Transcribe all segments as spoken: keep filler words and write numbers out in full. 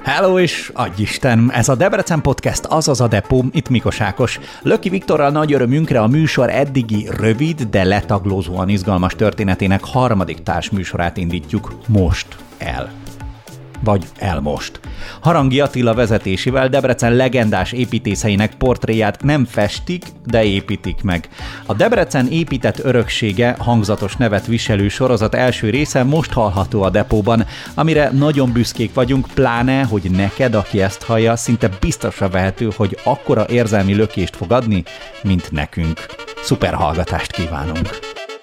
Hello és adjisten! Ez a Debrecen Podcast, azaz a Depó, itt Mikos Ákos. Löki Viktorral nagy örömünkre a műsor eddigi rövid, de letaglózóan izgalmas történetének harmadik társműsorát indítjuk most el. Vagy elmost. Harangi Attila vezetésével Debrecen legendás építészeinek portréját nem festik, de építik meg. A Debrecen épített öröksége hangzatos nevet viselő sorozat első része most hallható a Depóban, amire nagyon büszkék vagyunk, pláne, hogy neked, aki ezt hallja, szinte biztosra vehető, hogy akkora érzelmi lökést fog adni, mint nekünk. Szuper hallgatást kívánunk!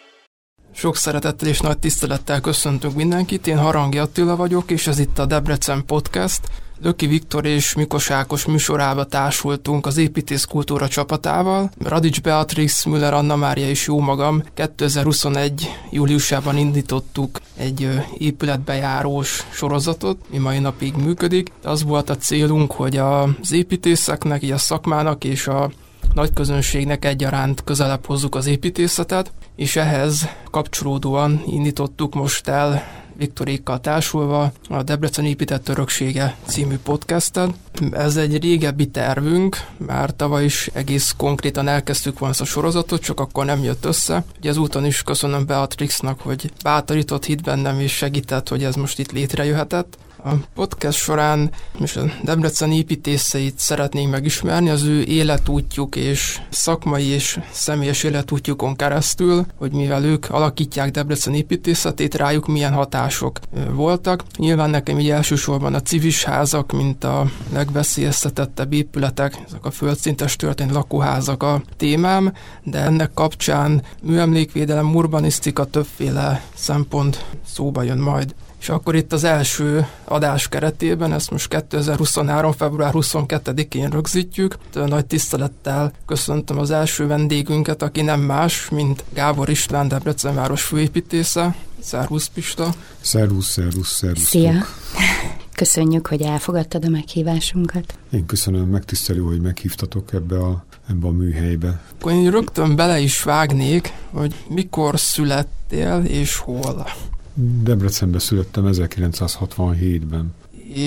Sok szeretettel és nagy tisztelettel köszöntünk mindenkit, én Harangi Attila vagyok, és ez itt a Debrecen Podcast. Löki Viktor és Mikos Ákos műsorába társultunk az építészkultúra csapatával. Radics Beatrix, Müller Anna Mária és jó magam kétezer-huszonegy júliusában indítottuk egy épületbejárós sorozatot, mi mai napig működik. Az volt a célunk, hogy az építészeknek, a szakmának és a nagy közönségnek egyaránt közelebb hozzuk az építészetet, és ehhez kapcsolódóan indítottuk most el Viktorékkal társulva a Debrecen épített öröksége című podcastet. Ez egy régebbi tervünk, már tavaly is egész konkrétan elkezdtük volna ezt a sorozatot, csak akkor nem jött össze. Ugye ezúton is köszönöm Beatrixnak, hogy bátorított, hitt bennem és segített, hogy ez most itt létrejöhetett. A podcast során most a Debrecen építészeit szeretnénk megismerni, az ő életútjuk és szakmai és személyes életútjukon keresztül, hogy mivel ők alakítják Debrecen építészetét, rájuk milyen hatások voltak. Nyilván nekem így elsősorban a civis házak, mint a legveszélyeztetettebb épületek, ezek a földszintes történt lakóházak a témám, de ennek kapcsán műemlékvédelem, urbanisztika, többféle szempont szóba jön majd. És akkor itt az első adás keretében, ezt most kétezer-huszonhárom. február huszonkettedikén rögzítjük. Nagy tisztelettel köszöntöm az első vendégünket, aki nem más, mint Gábor István, Debrecen város főépítésze. Szervusz, Pista! Szervusz, szervusz, szervusz! Szia! Köszönjük, hogy elfogadtad a meghívásunkat. Én köszönöm, megtisztelő, hogy meghívtatok ebbe a, ebbe a műhelybe. Akkor én rögtön bele is vágnék, hogy mikor születtél és hol? Debrecenben születtem ezerkilencszázhatvanhétben.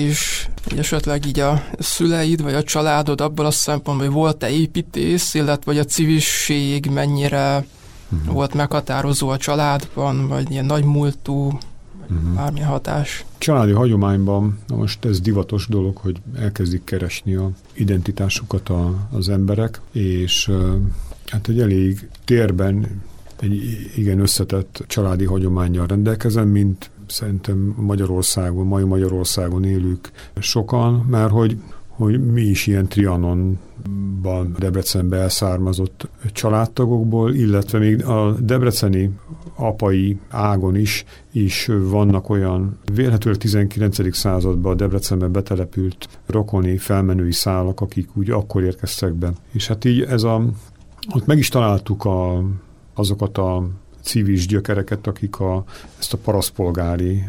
És esetleg így a szüleid, vagy a családod abból a szempontból, hogy volt-e építész, illetve vagy a civisség mennyire uh-huh. volt meghatározó a családban, vagy ilyen nagymúltú, vagy uh-huh. bármilyen hatás? Családi hagyományban, na most ez divatos dolog, hogy elkezdik keresni a identitásukat a, az emberek, és hát egy elég térben egy igen összetett családi hagyománnyal rendelkezem, mint szerintem Magyarországon, mai Magyarországon élők sokan, mert hogy, hogy mi is ilyen Trianonban, Debrecenbe elszármazott családtagokból, illetve még a debreceni apai ágon is, is vannak olyan, vélhetőleg tizenkilencedik században a Debrecenben betelepült rokoni, felmenői szálak, akik úgy akkor érkeztek be. És hát így ez a, ott meg is találtuk a azokat a civis gyökereket, akik a, ezt a parasztpolgári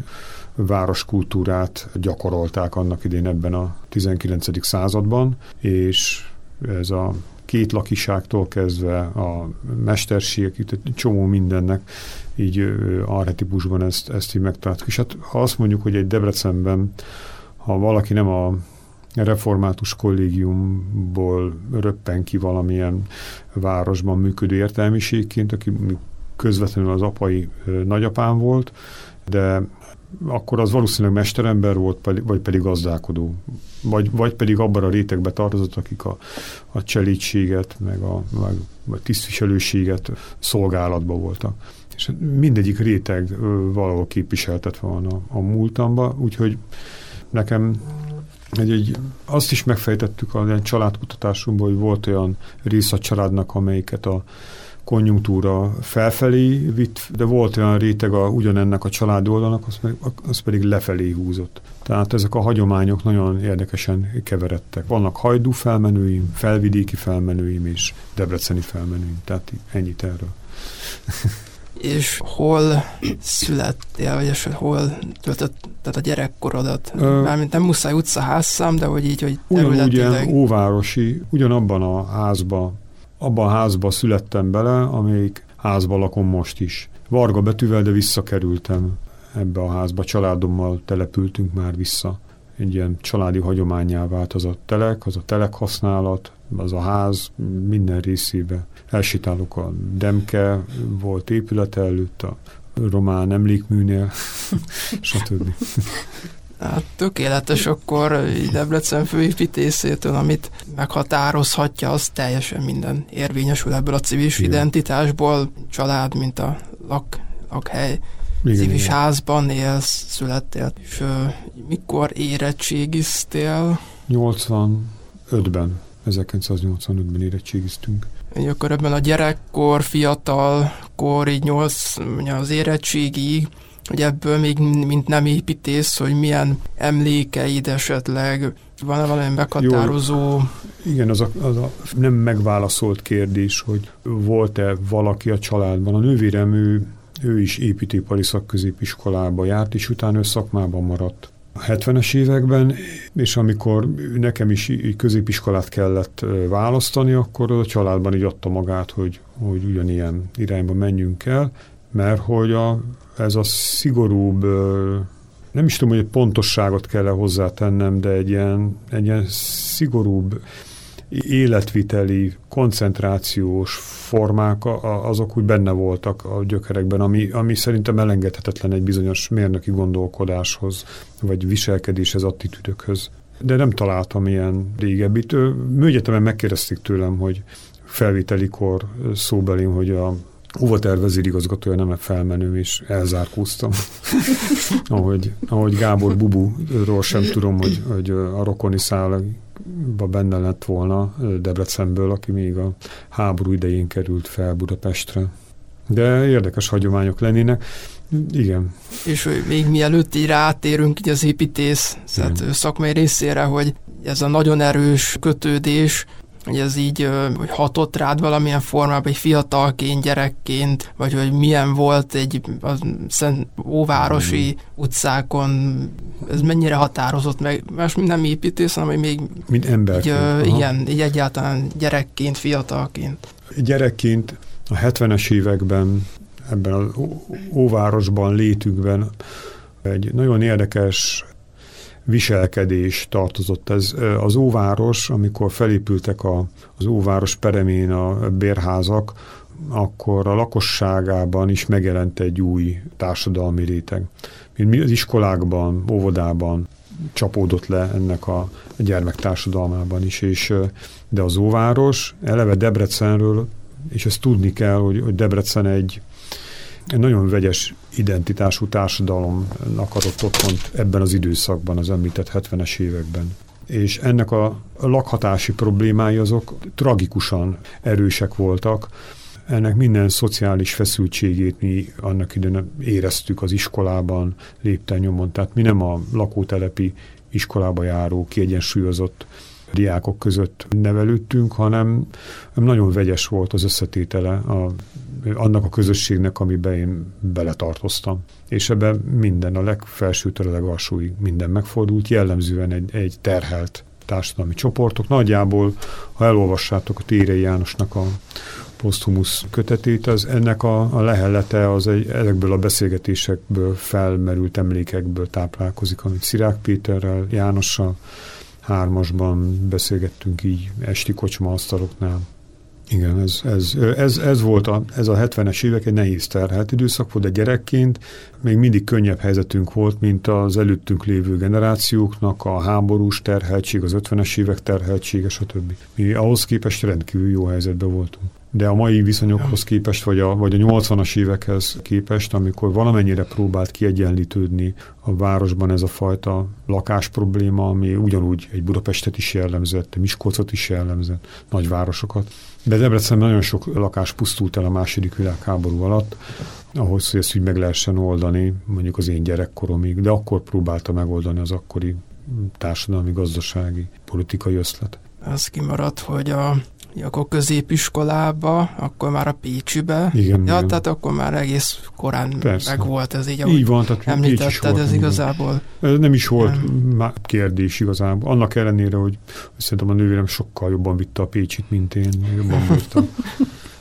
városkultúrát gyakorolták annak idén ebben a tizenkilencedik században, és ez a két lakiságtól kezdve a mesterség, itt egy csomó mindennek így archetípusban ezt, ezt így megtaláltuk. És hát ha azt mondjuk, hogy egy Debrecenben, ha valaki nem a református kollégiumból röppen ki valamilyen városban működő értelmiségként, aki közvetlenül az apai nagyapám volt, de akkor az valószínűleg mesterember volt, vagy pedig gazdálkodó. Vagy, vagy pedig abban a rétegbe tartozott, akik a, a cselítséget, meg a, meg a tisztviselőséget szolgálatban voltak. És mindegyik réteg valahol képviseltetve van a, a múltamban, úgyhogy nekem Egy, egy, azt is megfejtettük a családkutatásunkban, hogy volt olyan rész a családnak, amelyiket a konjunktúra felfelé vitt, de volt olyan réteg a, ugyanennek a család oldalnak, az, meg, az pedig lefelé húzott. Tehát ezek a hagyományok nagyon érdekesen keveredtek. Vannak hajdú felmenőim, felvidéki felmenőim és debreceni felmenőim. Tehát ennyit erről. És hol születtél, vagy és hol töltötted a gyerekkorodat? Ö, Mármint nem muszáj utcaházszám, de hogy így, hogy területileg... Ugyan óvárosi, ugyanabban a házban, abban a házban születtem bele, amelyik házban lakom most is. Varga betűvel, de visszakerültem ebbe a házba. Családommal települtünk már vissza. egy ilyen családi hagyománnyá vált az a telek, az a telek használat, az a ház minden részébe. Elsétálok a Demke volt épülete előtt, a román emlékműnél, stb. Hát tökéletes, akkor Debrecen főépítészétől, amit meghatározhatja, az teljesen minden érvényesül ebből a civis igen. identitásból. Család, mint a lak, lakhely, igen, civis igen. házban élsz, születtél, és uh, mikor érettségiztél? nyolcvanötben, ezerkilencszáznyolcvanötben érettségiztünk. Akkor ebben a gyerekkor, fiatalkor, így nyolc, az érettségig, hogy ebből még mint nem építész, hogy milyen emlékeid esetleg, van-e valami meghatározó... Jó, igen, az a, az a nem megválaszolt kérdés, hogy volt-e valaki a családban. A nővérem, ő, ő is építőipari szakközépiskolába járt, és utána ő szakmában maradt. A hetvenes években, és amikor nekem is középiskolát kellett választani, akkor a családban így adta magát, hogy, hogy ugyanilyen irányba menjünk el, mert hogy a, ez a szigorúbb, nem is tudom, hogy egy pontosságot kell hozzátennem, de egy ilyen, egy ilyen szigorúbb életviteli, koncentrációs formák, azok úgy benne voltak a gyökerekben, ami, ami szerintem elengedhetetlen egy bizonyos mérnöki gondolkodáshoz, vagy viselkedéshez, attitűdökhöz. De nem találtam ilyen régebbit. Műegyetemen megkérdezték tőlem, hogy felvételikor szóbelém, hogy a óvatervező igazgatója nem felmenő, és elzárkóztam. ahogy, ahogy Gábor Buburól sem tudom, hogy, hogy a rokoni szálba benne lett volna Debrecenből, aki még a háború idején került fel Budapestre. De érdekes hagyományok lennének. Igen. És még mielőtt így rátérünk így az építész szakmai részére, hogy ez a nagyon erős kötődés, hogy ez így hogy hatott rád valamilyen formában, egy fiatalként, gyerekként, vagy hogy milyen volt egy a Szent Óvárosi utcákon, ez mennyire határozott meg, más nem építész, hanem hogy még mint emberként. Így, igen, így egyáltalán gyerekként, fiatalként. Gyerekként a hetvenes években ebben az óvárosban létükben egy nagyon érdekes viselkedés tartozott. Ez az óváros, amikor felépültek a, az óváros peremén a bérházak, akkor a lakosságában is megjelent egy új társadalmi réteg. Mi az iskolákban, óvodában csapódott le ennek a gyermektársadalmában is, és, de az óváros eleve Debrecenről, és ezt tudni kell, hogy, hogy Debrecen egy egy nagyon vegyes identitású társadalomnak adott otthont ebben az időszakban, az említett hetvenes években. És ennek a lakhatási problémái azok tragikusan erősek voltak. Ennek minden szociális feszültségét mi annak idején éreztük az iskolában, lépten nyomon. Tehát mi nem a lakótelepi iskolába járó, kiegyensúlyozott diákok között nevelődtünk, hanem nagyon vegyes volt az összetétele a, annak a közösségnek, amiben én beletartoztam. És ebben minden, a legfelsőtől a legalsóig minden megfordult, jellemzően egy, egy terhelt társadalmi csoportok. Nagyjából, ha elolvassátok a Térei Jánosnak a poszthumusz kötetét, az ennek a, a lehellete az egy, ezekből a beszélgetésekből felmerült emlékekből táplálkozik, amit Szirák Péterrel, Jánossal, hármasban beszélgettünk így esti kocsmaasztaloknál. Igen, ez, ez, ez, ez volt a, ez a hetvenes évek egy nehéz terhelt időszak volt, de gyerekként még mindig könnyebb helyzetünk volt, mint az előttünk lévő generációknak, a háborús terheltség, az ötvenes évek terheltsége, stb. Mi ahhoz képest rendkívül jó helyzetben voltunk. De a mai viszonyokhoz képest, vagy a, vagy a nyolcvanas évekhez képest, amikor valamennyire próbált kiegyenlítődni a városban ez a fajta lakásprobléma, ami ugyanúgy egy Budapestet is jellemzett, Miskolcot is jellemzett, nagyvárosokat. De Debrecenben nagyon sok lakás pusztult el a második világháború alatt, ahhoz, hogy ezt úgy meg lehessen oldani, mondjuk az én gyerekkoromig, de akkor próbálta megoldani az akkori társadalmi, gazdasági, politikai öszlet. Az kimaradt, hogy a akkor középiskolába, akkor már a Pécsibe. Igen, ja, igen. Tehát akkor már egész korán Persze. meg volt ez így, így van, tehát említetted, ez igazából. Ez nem is volt nem. kérdés igazából. Annak ellenére, hogy szerintem a nővérem sokkal jobban vitte a Pécsit, mint én. Jobban voltam.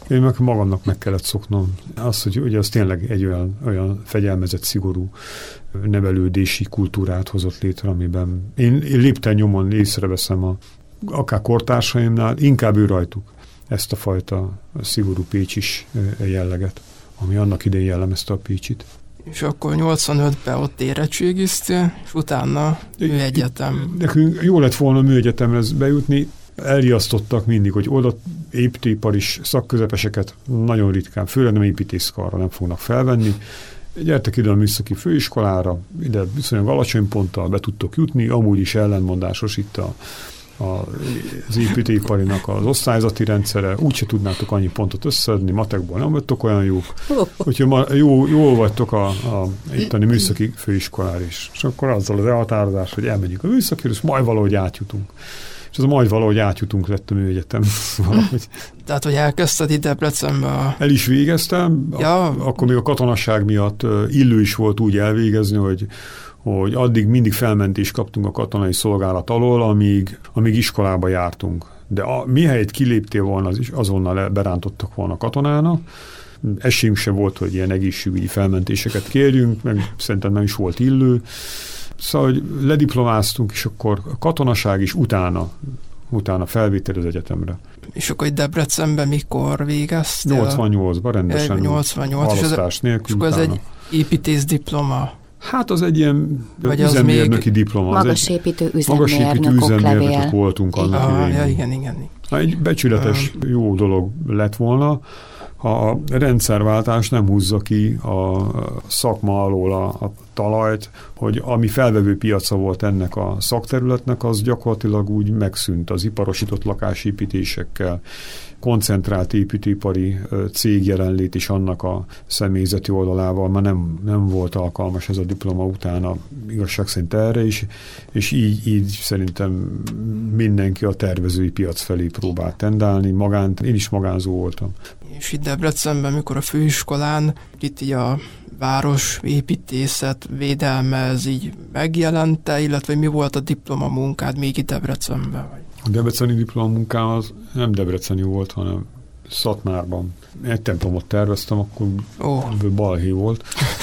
Én meg magamnak meg kellett szoknom. Az, hogy ugye az tényleg egy olyan, olyan fegyelmezett, szigorú nevelődési kultúrát hozott létre, amiben én, én lépten nyomon észreveszem a, akár kortársaimnál, inkább ő rajtuk ezt a fajta szigorú pécsis jelleget, ami annak idején jellemezte a Pécsit. És akkor nyolcvanötben ott érettségiztél, és utána műegyetem. Nekünk jó lett volna műegyetemre bejutni, elriasztottak mindig, hogy oda építőiparis szakközepeseket nagyon ritkán, főleg nem építészkarra nem fognak felvenni. Gyertek ide a műszaki főiskolára, ide viszonylag alacsony ponttal be tudtok jutni, amúgy is ellenmondásos itt a, a, az építőiparinak az osztályzati rendszere, úgyse tudnátok annyi pontot összeadni, matekból nem vagytok olyan jók, úgyhogy ma jó, jól vagytok a, a itteni műszaki főiskolára is. És akkor azzal az elhatározás, hogy elmegyünk a műszakira, és majd valahogy átjutunk. És az majd valahogy átjutunk lett a műegyetem. Valahogy. Tehát, hogy elkezdted itt Debrecenbe a... El is végeztem, ja. Ak- akkor még a katonasság miatt illő is volt úgy elvégezni, hogy, hogy addig mindig felmentést kaptunk a katonai szolgálat alól, amíg, amíg iskolába jártunk. De a, mihelyt kiléptél volna, az is azonnal berántottak volna a katonának. Esélyünk se volt, hogy ilyen egészségügyi felmentéseket kérjünk, meg szerintem nem is volt illő. Szóval, hogy lediplomáztunk, és akkor a katonaság is utána, utána felvétel az egyetemre. És akkor itt Debrecenben mikor végeztél? nyolcvannyolcban rendesen. nyolcvannyolc Halasztás nélkül. És akkor ez egy építész diploma? Hát az egy ilyen vagy üzemmérnöki diploma. Magasépítő üzemmérnökök levél. voltunk annak ah, idején. Ja, igen, igen. Egy becsületes um. jó dolog lett volna, ha a rendszerváltás nem húzza ki a szakma alól a, a talajt, hogy ami felvevő piaca volt ennek a szakterületnek, az gyakorlatilag úgy megszűnt az iparosított lakásépítésekkel, koncentrált építőipari cég jelenlét is annak a személyzeti oldalával, már nem, nem volt alkalmas ez a diploma utána, igazság szerint erre is, és így, így szerintem mindenki a tervezői piac felé próbált tendálni, magánt, én is magánzó voltam. És itt Debrecenben, mikor a főiskolán, itt így a város építészet védelme, ez így megjelente, illetve mi volt a diplomamunkád még itt Debrecenben? A debreceni diplomamunkám az nem debreceni volt, hanem Szatmárban. Egy templomot terveztem, akkor oh. balhé volt.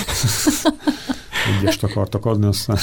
Egyest akartak adni, aztán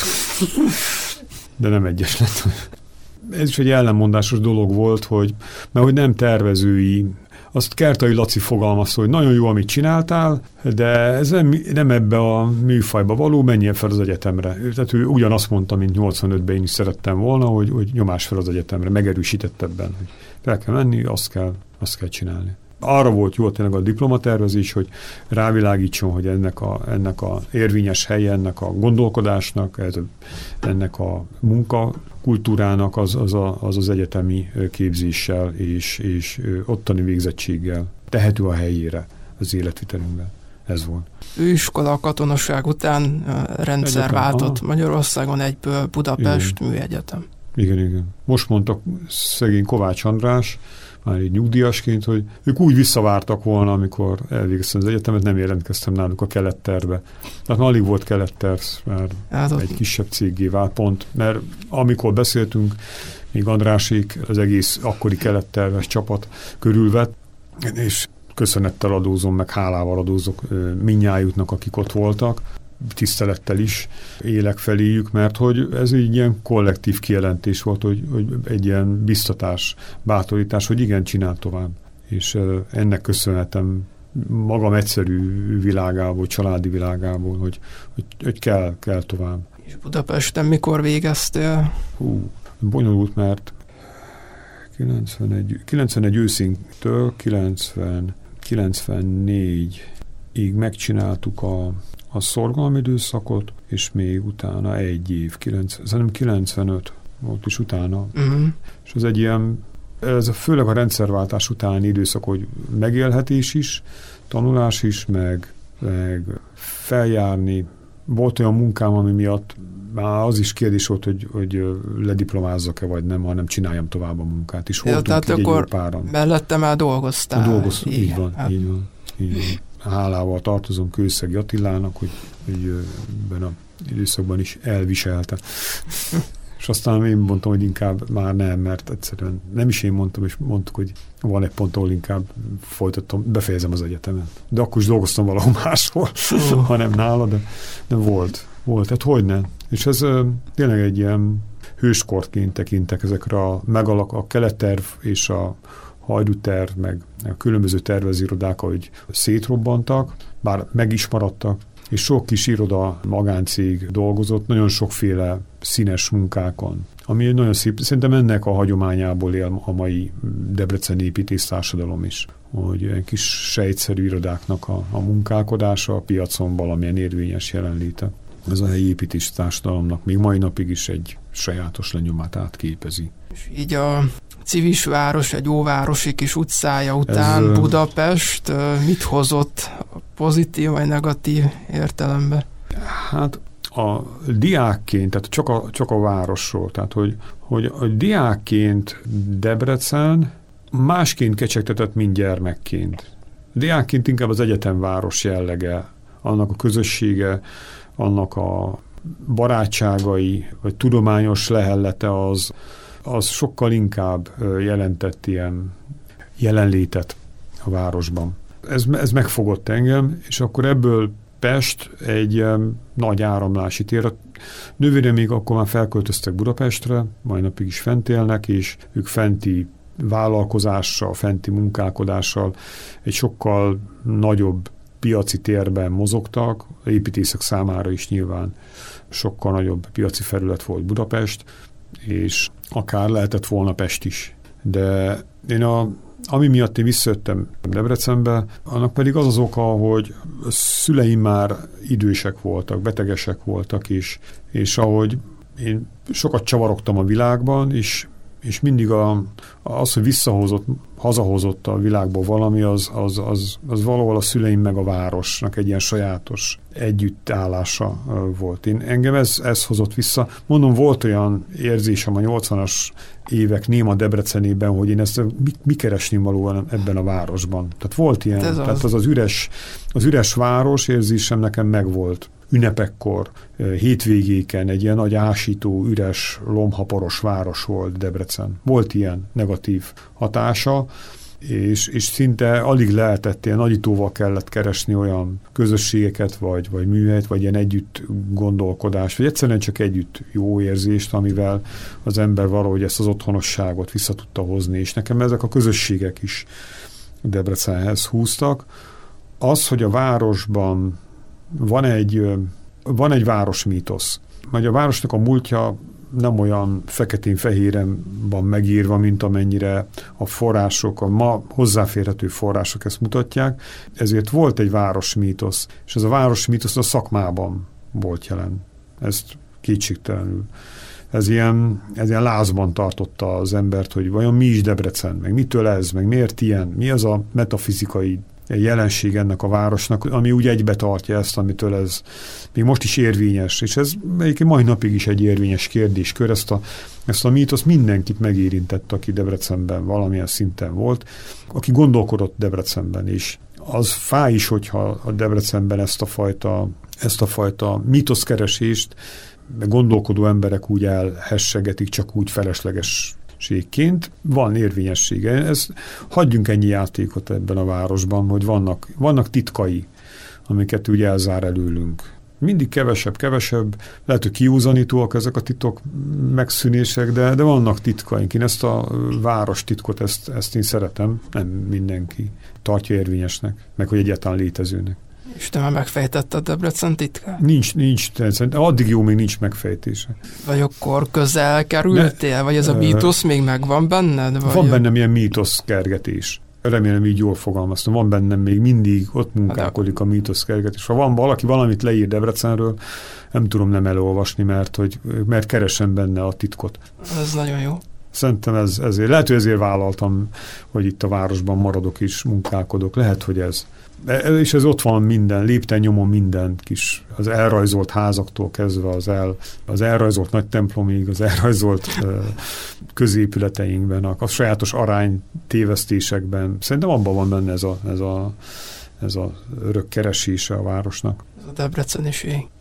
de nem egyes lett. Ez is egy ellenmondásos dolog volt, hogy, mert hogy nem tervezői, azt Kertai Laci fogalmazta, hogy nagyon jó, amit csináltál, de ez nem, nem ebbe a műfajba való, menjél fel az egyetemre. Tehát ő ugyanazt mondta, mint nyolcvanötben én is szerettem volna, hogy, hogy nyomás fel az egyetemre, megerősített ebben, hogy fel kell menni, azt kell, azt kell csinálni. Arra volt jó tényleg a diplomatervezés, hogy rávilágítson, hogy ennek a, ennek a érvényes helye, ennek a gondolkodásnak, ez, ennek a munkakultúrának az az, a, az az egyetemi képzéssel és, és ottani végzettséggel tehető a helyére az életvitelünkben. Ez volt. Főiskola, katonaság után rendszer egyetem, váltott aha. Magyarországon egyből Budapest igen. Műegyetem. Igen, igen. Most mondtak szegény Kovács András, már így nyugdíjasként, hogy ők úgy visszavártak volna, amikor elvégeztem az egyetemet, nem jelentkeztem náluk a keletterbe. Tehát már alig volt keletterv, már hát egy kisebb céggé vált pont, mert amikor beszéltünk, még Andrásék az egész akkori keletterves csapat körülvett, és köszönettel adózom, meg hálával adózok mindnyájuknak, akik ott voltak, tisztelettel is élek feléjük, mert hogy ez egy ilyen kollektív kijelentés volt, hogy, hogy egy ilyen biztatás, bátorítás, hogy igen, csinál tovább. És ennek köszönhetem magam egyszerű világából, családi világából, hogy, hogy, hogy kell, kell tovább. És Budapesten mikor végeztél? Hú, bonyolult, mert kilencvenegy, kilencvenegy őszintől kilencven, kilencvennégyig megcsináltuk a a szorgalmi időszakot, és még utána egy év, kilencven, kilencvenöt volt is utána. Uh-huh. És ez egy ilyen, ez a, főleg a rendszerváltás utáni időszak, hogy megélhetés is, tanulás is, meg, meg feljárni. Volt olyan munkám, ami miatt már az is kérdés volt, hogy, hogy lediplomázzak-e vagy nem, hanem csináljam tovább a munkát. És ja, tehát egy akkor páran. Mellette már dolgoztál. Dolgoztam, így van, hát. így van, így van. Hálával tartozom Kőszegi Attilának, hogy, hogy ebben az időszakban is elviselte. És aztán én mondtam, hogy inkább már nem, mert egyszerűen nem is én mondtam, és mondtuk, hogy van egy pont, ahol inkább folytattam, befejezem az egyetemet. De akkor is dolgoztam valahol máshol, uh. hanem nála, de, de volt. Volt, hát hogyne. És ez uh, tényleg egy ilyen hőskortként tekintek ezekre a megalak, a keletterv és a hajdúterv, meg a különböző tervezőirodák, ahogy szétrobbantak, bár meg is maradtak, és sok kis iroda, magáncég dolgozott, nagyon sokféle színes munkákon, ami nagyon szép. Szerintem ennek a hagyományából él a mai debreceni építésztársadalom is, hogy egy kis sejtszerű irodáknak a, a munkálkodása, a piacon valamilyen érvényes jelenléte. Ez a helyi építésztársadalomnak még mai napig is egy sajátos lenyomát átképezi. És így a civis város, egy óvárosi kis utcája után Ez, Budapest mit hozott pozitív vagy negatív értelemben? Hát a diákként, tehát csak a, csak a városról, tehát hogy, hogy a diákként Debrecen másként kecsegtetett, mint gyermekként. Diákként inkább az egyetemváros jellege, annak a közössége, annak a barátságai, vagy tudományos lehellete az, az sokkal inkább jelentett ilyen jelenlétet a városban. Ez, ez megfogott engem, és akkor ebből Pest egy um, nagy áramlási tér. A nővérem még akkor már felköltöztek Budapestre, mai napig is fent élnek, és ők fenti vállalkozással, fenti munkálkodással egy sokkal nagyobb piaci térben mozogtak, építészek számára is nyilván sokkal nagyobb piaci felület volt Budapest, és akár lehetett volna Pest is. De én a, ami miatt én visszajöttem Debrecenbe, annak pedig az az oka, hogy a szüleim már idősek voltak, betegesek voltak, és, és ahogy én sokat csavarogtam a világban, és és mindig a, az, hogy visszahozott, hazahozott a világból valami, az, az, az, az valahol a szüleim meg a városnak egy ilyen sajátos együttállása volt. Én, engem ez, ez hozott vissza. Mondom, volt olyan érzésem a nyolcvanas évek néma Debrecenében, hogy én ezt mi, mi keresném valóban ebben a városban. Tehát volt ilyen, ez tehát az. Az, az, üres, az üres város érzésem nekem megvolt. Ünnepekkor, hétvégéken egy ilyen nagy ásító, üres, lomhaporos város volt Debrecen. Volt ilyen negatív hatása, és, és szinte alig lehetett, ilyen nagyítóval kellett keresni olyan közösségeket, vagy, vagy műhelyt, vagy ilyen együtt gondolkodást, vagy egyszerűen csak együtt jó érzést, amivel az ember valahogy ezt az otthonosságot vissza tudta hozni, és nekem ezek a közösségek is Debrecenhez húztak. Az, hogy a városban Van egy, van egy városmítosz. Vagy a városnak a múltja nem olyan feketén-fehéren van megírva, mint amennyire a források, a ma hozzáférhető források ezt mutatják. Ezért volt egy városmítosz, és ez a városmítosz a szakmában volt jelen. Ezt kétségtelenül. Ez ilyen, ez ilyen lázban tartotta az embert, hogy vajon mi is Debrecen, meg mitől ez, meg miért ilyen, mi az a metafizikai jelenség ennek a városnak, ami úgy egybe tartja ezt, amitől ez még most is érvényes, és ez egyébként mai napig is egy érvényes kérdéskör, ezt a, ezt a mítosz mindenkit megérintett, aki Debrecenben valamilyen szinten volt, aki gondolkodott Debrecenben is. Az fáj is, hogyha a Debrecenben ezt a fajta, ezt a fajta mítoszkeresést gondolkodó emberek úgy elhessegetik, csak úgy felesleges ségként, van érvényessége. Ez, hagyjunk ennyi játékot ebben a városban, hogy vannak, vannak titkai, amiket úgy elzár előlünk. Mindig kevesebb, kevesebb, lehet, hogy kiúzanítóak ezek a titok megszűnések, de, de vannak titkaink. Én ezt a város titkot, ezt, ezt én szeretem, nem mindenki tartja érvényesnek, meg hogy egyáltalán létezőnek. És te már megfejtetted Debrecen titkát? Nincs, nincs, addig jó, még nincs megfejtése. Vagy akkor közel kerültél? Ne, vagy ez a mítosz még megvan benned? Vagy? Van bennem ilyen mítoszkergetés. Remélem így jól fogalmaztam. Van bennem még mindig, ott munkálkodik a mítoszkergetés. Ha van valaki valamit leír Debrecenről, nem tudom nem elolvasni, mert, hogy, mert keresem benne a titkot. Ez nagyon jó. Szerintem ez, ezért, lehet, hogy ezért vállaltam, hogy itt a városban maradok és munkálkodok. Lehet, hogy ez. És ez ott van minden, lépten nyomon minden kis, az elrajzolt házaktól kezdve az, el, az elrajzolt nagy templomig, az elrajzolt uh, középületeinkben, a, a sajátos arány tévesztésekben. Szerintem abban van benne ez a, ez a, ez a örök keresése a városnak. Ez a debreceniség.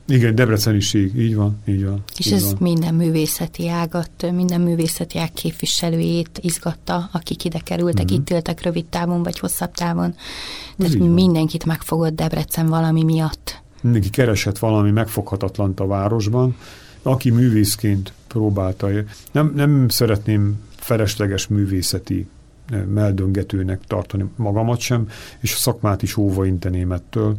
Igen, debreceniség, így van, így van. És így ez van. minden művészeti ágat, minden művészeti ág képviselőjét izgatta, akik ide kerültek, uh-huh. itt éltek rövid távon vagy hosszabb távon. Tehát mindenkit megfogott Debrecen valami miatt. Mindenki keresett valami megfoghatatlant a városban, aki művészként próbálta. Nem, nem szeretném felesleges művészeti meldöngetőnek tartani magamat sem, és a szakmát is óva inteném ettől,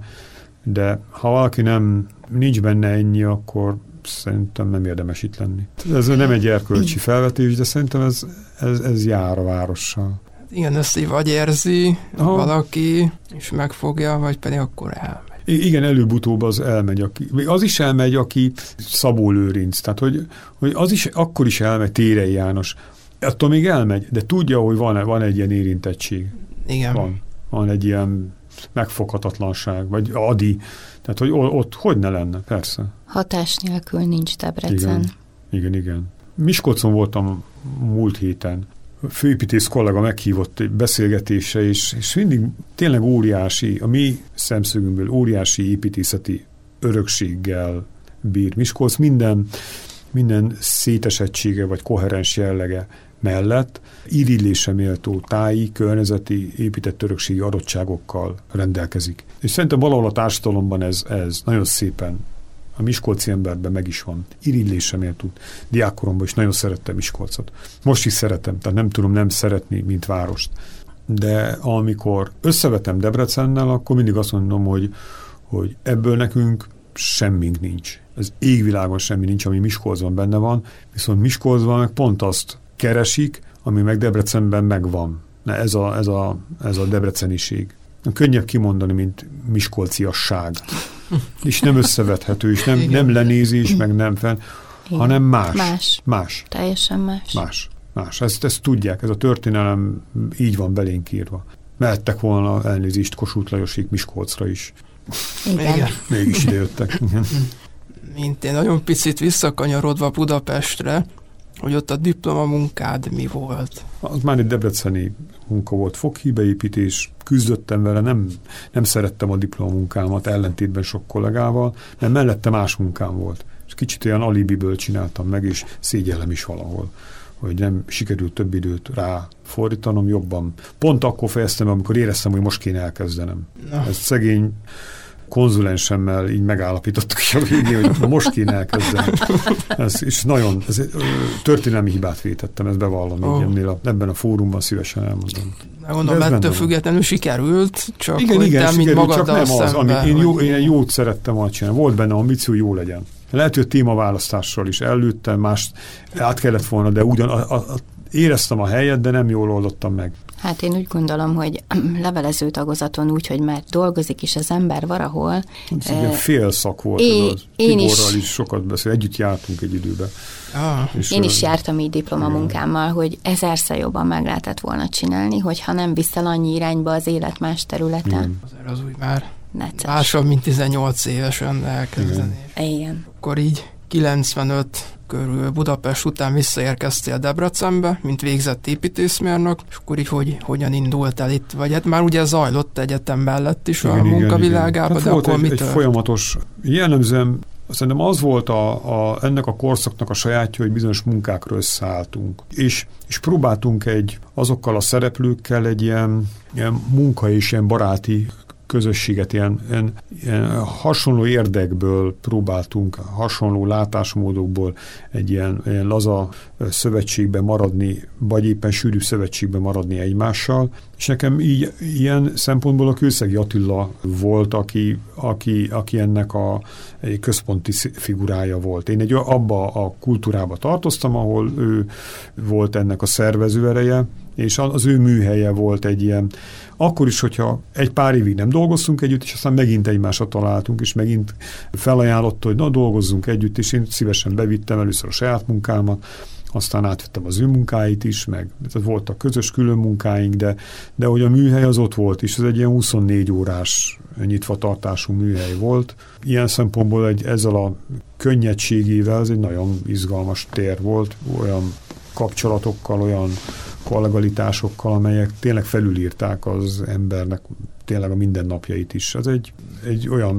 de ha valaki nem nincs benne ennyi, akkor szerintem nem érdemes itt lenni. Ez nem egy erkölcsi felvetés, de szerintem ez, ez, ez jár a várossal. Igen, ezt vagy érzi Aha. valaki, és megfogja, vagy pedig akkor elmegy. Igen, előbb-utóbb az elmegy, aki, az is elmegy, aki Szabó Lőrinc, tehát hogy, hogy az is, akkor is elmegy Térei János. Attól még elmegy, de tudja, hogy van, van egy ilyen érintettség. Igen. Van, van egy ilyen megfoghatatlanság, vagy adi. Tehát, hogy ott hogy ne lenne, persze. Hatás nélkül nincs Debrecen. Igen, igen. igen. Miskolcon voltam múlt héten. A főépítész kollega meghívott egy beszélgetésre, és, és mindig tényleg óriási, a mi szemszögünkből óriási építészeti örökséggel bír Miskolc. Minden, minden szétesettsége, vagy koherens jellege mellett irigylésre méltó táji, környezeti, épített örökségi adottságokkal rendelkezik. És szerintem valahol a társadalomban ez, ez nagyon szépen a miskolci emberben meg is van. Irigylésre méltó. Diákkoromban is nagyon szerettem Miskolcot. Most is szeretem, tehát nem tudom nem szeretni, mint várost. De amikor összevetem Debrecennel, akkor mindig azt mondom, hogy, hogy ebből nekünk semmink nincs. Az égvilágon semmi nincs, ami Miskolcban benne van, viszont Miskolcban meg pont azt keresik, ami meg Debrecenben megvan. Ez a, ez a, ez a debreceniség. Könnyebb kimondani, mint miskolciasság. És nem összevethető, és nem, nem lenézés, meg nem fel, igen. hanem más. Más. Más. Teljesen más. Más. Más. Ezt, ezt tudják, ez a történelem így van belénk írva. Mehettek volna elnézést Kossuth Lajosék Miskolcra is. Igen. Igen. Mégis idejöttek. Mint én nagyon picit visszakanyarodva Budapestre, hogy ott a diplomamunkád mi volt? Az már egy debreceni munka volt, foghíbeépítés, küzdöttem vele, nem, nem szerettem a diplomamunkámat ellentétben sok kollégával, mert mellette más munkám volt. És kicsit olyan alibiből csináltam meg, és szégyellem is valahol, hogy nem sikerült több időt rá fordítanom jobban. Pont akkor fejeztem, amikor éreztem, hogy most kéne elkezdenem. No. Ez szegény konzulensemmel így megállapítottuk is a végén, hogy most kéne elkezdeni. Ez, és nagyon, ez, történelmi hibát vétettem, ezt bevallom oh. így ennél a, ebben a fórumban szívesen elmondom. Gondolom, ettől függetlenül sikerült, csak igen, hogy igen, te, mint magaddal csak nem az, ami, én, jó, én jót szerettem volna csinálni. Volt benne ambíció, jó legyen. Lehet, hogy a témaválasztással is előttem, más át kellett volna, de ugyan a, a, a, éreztem a helyet, de nem jól oldottam meg. Hát én úgy gondolom, hogy levelező tagozaton úgy, hogy már dolgozik is az ember valahol. Ez egy ilyen félszak volt. Én, az. én Tiborral is. is sokat beszél, együtt jártunk egy időben. Ah. És én is jártam így diplomamunkámmal, hogy ezerszer jobban meg lehetett volna csinálni, hogyha nem viszel annyi irányba az élet más területen. Igen. Azért az úgy már necces. másabb, mint tizennyolc évesen elkezdeni. Igen. Igen. Akkor így kilencvenöt körül Budapest után visszaérkeztél Debrecenbe, mint végzett építészmérnök, és akkor így hogy, hogyan indult el itt? Vagy hát már ugye zajlott egyetem mellett is igen, a munkavilágában, de volt akkor egy, mit? egy folyamatos, jellemzően szerintem az volt a, a, ennek a korszaknak a sajátja, hogy bizonyos munkákra összeálltunk. És, és próbáltunk egy, azokkal a szereplőkkel egy ilyen, ilyen munka és ilyen baráti közösséget, ilyen, ilyen, ilyen hasonló érdekből próbáltunk, hasonló látásmódokból egy ilyen, ilyen laza szövetségben maradni, vagy éppen sűrű szövetségben maradni egymással. És nekem így ilyen szempontból a Kőszegi Attila volt, aki, aki, aki ennek a egy központi figurája volt. Én egy abba a kultúrába tartoztam, ahol ő volt ennek a szervező ereje, és az ő műhelye volt egy ilyen, akkor is, hogyha egy pár évig nem dolgoztunk együtt, és aztán megint egymásra találtunk, és megint felajánlotta, hogy na, dolgozzunk együtt, és én szívesen bevittem először a saját munkámat, aztán átvettem az ő munkáit is, meg tehát voltak közös külön munkáink, de, de hogy a műhely az ott volt, és ez egy ilyen huszonnégy órás nyitvatartású műhely volt. Ilyen szempontból egy, ezzel a könnyedségével ez egy nagyon izgalmas tér volt, olyan kapcsolatokkal, olyan kollegalitásokkal, amelyek tényleg felülírták az embernek tényleg a mindennapjait is. Ez egy, egy olyan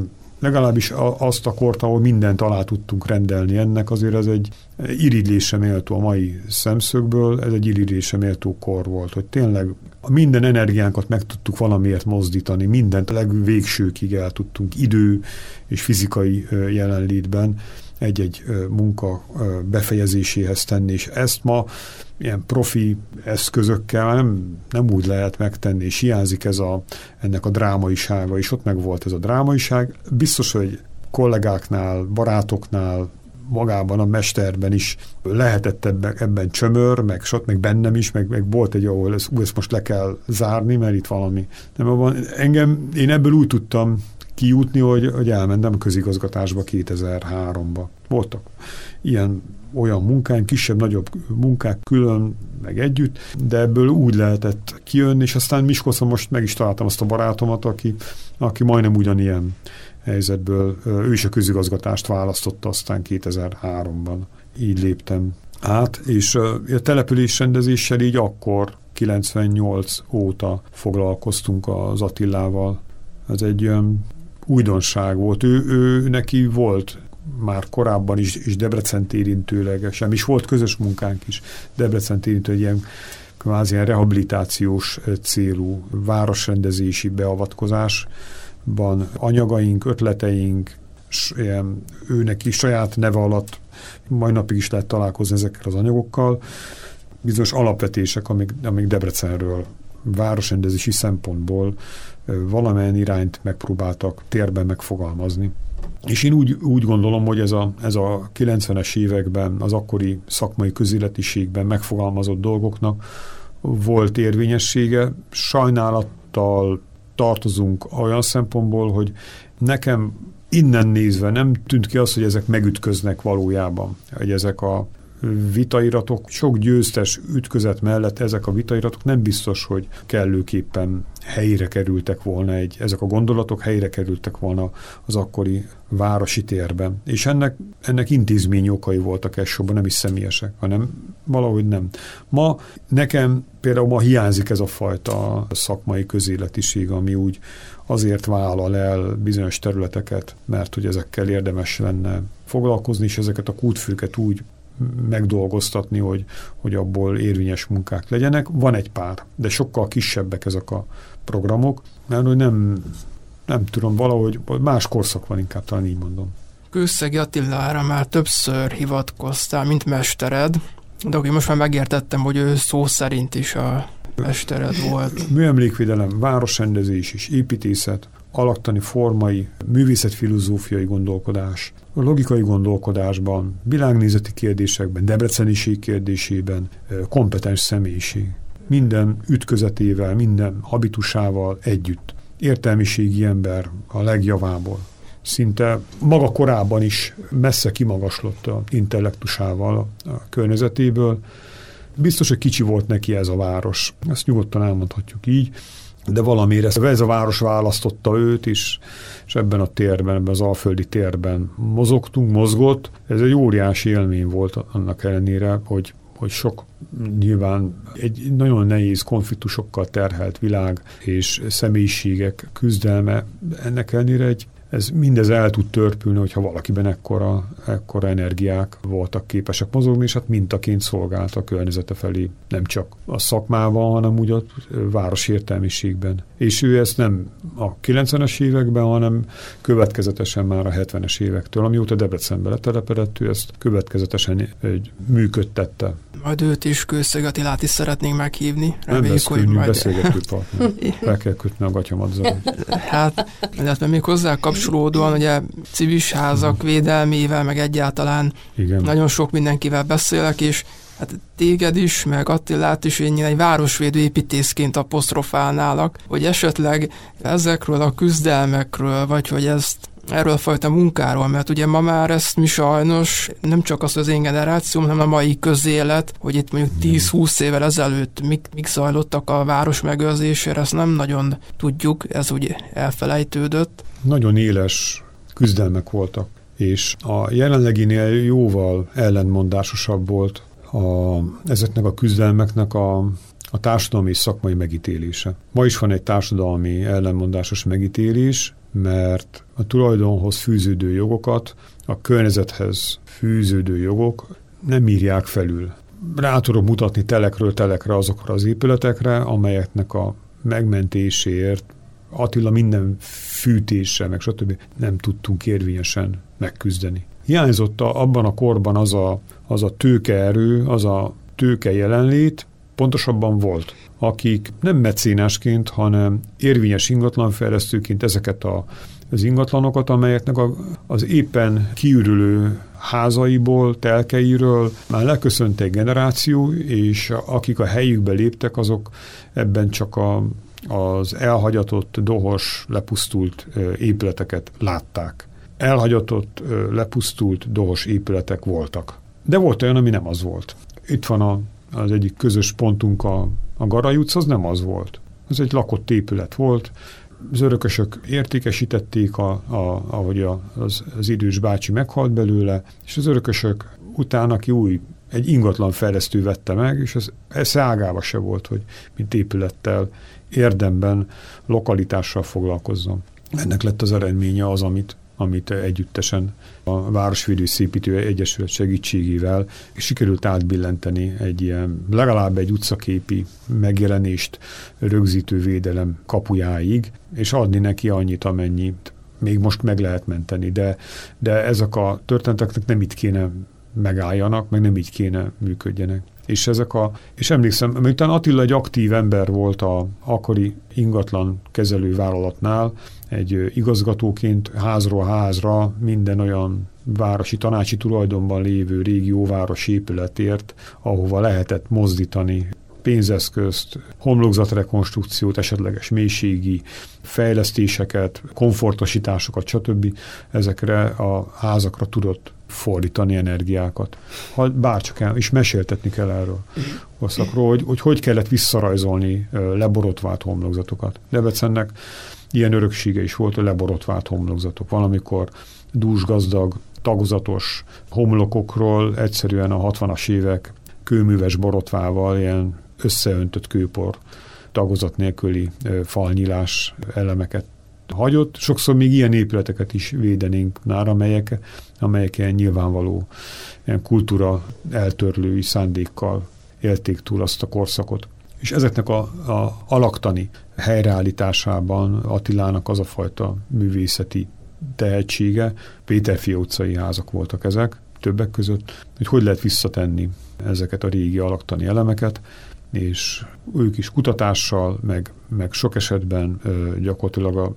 legalábbis azt a kort, ahol mindent alá tudtunk rendelni ennek, azért ez egy irigylésre méltó a mai szemszögből, ez egy irigylésre méltó kor volt, hogy tényleg minden energiánkat meg tudtuk valamiért mozdítani, mindent a legvégsőkig el tudtunk idő és fizikai jelenlétben egy-egy munka befejezéséhez tenni, és ezt ma ilyen profi eszközökkel nem, nem úgy lehet megtenni, és hiányzik ez a, ennek a drámaisága, és ott meg volt ez a drámaiság. Biztos, hogy kollégáknál, barátoknál, magában a mesterben is lehetett ebben, ebben csömör, meg sot, meg bennem is, meg, meg volt egy, ahol ezt, ezt most le kell zárni, mert itt valami nem van. Engem, én ebből úgy tudtam kijutni, hogy, hogy elmentem a közigazgatásba kétezer-háromba. Voltak ilyen olyan munkáim, kisebb-nagyobb munkák külön, meg együtt, de ebből úgy lehetett kijönni, és aztán Miskolcon most meg is találtam azt a barátomat, aki, aki majdnem ugyanilyen helyzetből, ő is a közigazgatást választotta aztán kétezer-háromban. Így léptem át, és a településrendezéssel így akkor kilencvennyolc óta foglalkoztunk az Attilával. Ez egy olyan újdonság volt. Ő, ő neki volt már korábban is, is Debrecent érintőlegesen, és volt közös munkánk is Debrecent érintő, egy ilyen kvázi ilyen rehabilitációs célú városrendezési beavatkozásban anyagaink, ötleteink, ilyen, ő neki saját neve alatt mai napig is lehet találkozni ezekkel az anyagokkal, bizonyos alapvetések, amik, amik Debrecenről városrendezési szempontból valamilyen irányt megpróbáltak térben megfogalmazni. És én úgy, úgy gondolom, hogy ez a, ez a kilencvenes években, az akkori szakmai közéletiségben megfogalmazott dolgoknak volt érvényessége. Sajnálattal tartozunk olyan szempontból, hogy nekem innen nézve nem tűnt ki az, hogy ezek megütköznek valójában, hogy ezek a vitairatok, sok győztes ütközet mellett ezek a vitairatok nem biztos, hogy kellőképpen helyre kerültek volna, egy, ezek a gondolatok helyre kerültek volna az akkori városi térben. És ennek, ennek intézményi okai voltak elsősorban, nem is személyesek, hanem valahogy nem. Ma nekem például ma hiányzik ez a fajta szakmai közéletiség, ami úgy azért vállal el bizonyos területeket, mert hogy ezekkel érdemes lenne foglalkozni, és ezeket a kútfőket úgy megdolgoztatni, hogy, hogy abból érvényes munkák legyenek. Van egy pár, de sokkal kisebbek ezek a programok, mert hogy nem, nem tudom, valahogy más korszak van, inkább talán így mondom. Kőszegi Attilára már többször hivatkoztál, mint mestered, de akkor most már megértettem, hogy ő szó szerint is a mestered volt. Műemlékvédelem, városrendezés és építészet, alaktani formai, művészetfilozófiai gondolkodás, logikai gondolkodásban, világnézeti kérdésekben, debreceniség kérdésében, kompetens személyiség. Minden ütközetével, minden habitusával együtt. Értelmiségi ember a legjavából. Szinte maga korában is messze kimagaslott a intellektusával a környezetéből. Biztos, hogy kicsi volt neki ez a város. Ezt nyugodtan elmondhatjuk így. De valamiért ez a város választotta őt is, és ebben a térben, ebben az alföldi térben mozogtunk, mozgott. Ez egy óriási élmény volt annak ellenére, hogy, hogy sok nyilván egy nagyon nehéz konfliktusokkal terhelt világ és személyiségek küzdelme. Ennek ellenére egy Ez mindez el tud törpülni, hogyha valakiben ekkora, ekkora energiák voltak képesek mozogni, és hát mintaként szolgált a környezete felé, nem csak a szakmában, hanem úgy a városi értelmiségben. És ő ezt nem a kilencvenes években, hanem következetesen már a hetvenes évektől, amióta Debrecenbe letelepedett, ő ezt következetesen egy működtette. Majd őt is, Kőszegi Attilát is szeretnénk meghívni. Nem lesz könnyű majd... beszélgető partner. Fel kell kötni a gatyamat, Zoli. Hát, illetve még hozzá kapcsolódóan, ugye civis házak hmm. védelmével, meg egyáltalán igen. Nagyon sok mindenkivel beszélek, és hát téged is, meg Attilát is én egy városvédő építészként apostrofálnálak, hogy esetleg ezekről a küzdelmekről, vagy hogy ezt erről a fajta munkáról, mert ugye ma már ezt mi sajnos, nem csak az az én generációm, hanem a mai közélet, hogy itt mondjuk tíz-húsz évvel ezelőtt mik, mik zajlottak a város megőrzésére, ezt nem nagyon tudjuk, ez úgy elfelejtődött. Nagyon éles küzdelmek voltak, és a jelenleginél jóval ellentmondásosabb volt a, ezeknek a küzdelmeknek a, a társadalmi és szakmai megítélése. Ma is van egy társadalmi ellenmondásos megítélés, mert a tulajdonhoz fűződő jogokat, a környezethez fűződő jogok nem írják felül. Rá tudok mutatni telekről telekre azokra az épületekre, amelyeknek a megmentéséért Attila minden fűtésre, meg stb. Nem tudtunk érvényesen megküzdeni. Hiányzott a, abban a korban az a, az a tőkeerő, az a tőke jelenlét, pontosabban volt, akik nem mecénásként, hanem érvényes ingatlanfejlesztőként ezeket a, az ingatlanokat, amelyeknek a, az éppen kiürülő házaiból, telkeiről már leköszönt egy generáció, és akik a helyükbe léptek, azok ebben csak a, az elhagyatott, dohos, lepusztult épületeket látták. Elhagyatott, lepusztult, dohos épületek voltak. De volt olyan, ami nem az volt. Itt van a, az egyik közös pontunk, a, a Garai utca, az nem az volt. Ez egy lakott épület volt. Az örökösök értékesítették, a, a, ahogy a, az, az idős bácsi meghalt belőle, és az örökösök utána, aki új, egy ingatlan fejlesztő vette meg, és ez, ez ágába se volt, hogy mint épülettel érdemben, lokalitással foglalkozzon. Ennek lett az eredménye az, amit, amit együttesen a Városvédő Szépítő Egyesület segítségével sikerült átbillenteni egy ilyen, legalább egy utcaképi megjelenést rögzítő védelem kapujáig, és adni neki annyit, amennyit még most meg lehet menteni. De, de ezek a történeteknek nem itt kéne megálljanak, meg nem így kéne működjenek. És ezek a, és emlékszem, miután Attila egy aktív ember volt a akkori ingatlan kezelő vállalatnál, egy igazgatóként házról házra minden olyan városi tanácsi tulajdonban lévő régióváros épületért, ahova lehetett mozdítani pénzeszközt, homlokzatrekonstrukciót, esetleges mélységi fejlesztéseket, komfortosításokat, stb. Ezekre a házakra tudott fordítani energiákat. Ha bárcsak el, és meséltetni kell erről hosszakról, hogy, hogy hogy kellett visszarajzolni leborotvált homlokzatokat. Debrecennek ilyen öröksége is volt, a leborotvált homlokzatok. Valamikor dúsgazdag, tagozatos homlokokról egyszerűen a hatvanas évek kőműves borotvával ilyen összeöntött kőpor tagozat nélküli falnyilás elemeket hagyott. Sokszor még ilyen épületeket is védenénk már, amelyek, amelyek ilyen nyilvánvaló ilyen kultúra eltörlői szándékkal élték túl azt a korszakot. És ezeknek a, a alaktani helyreállításában Attilának az a fajta művészeti tehetsége, Péterfia utcai házak voltak ezek, többek között, hogy hogy lehet visszatenni ezeket a régi alaktani elemeket, és ők is kutatással, meg, meg sok esetben ö, gyakorlatilag a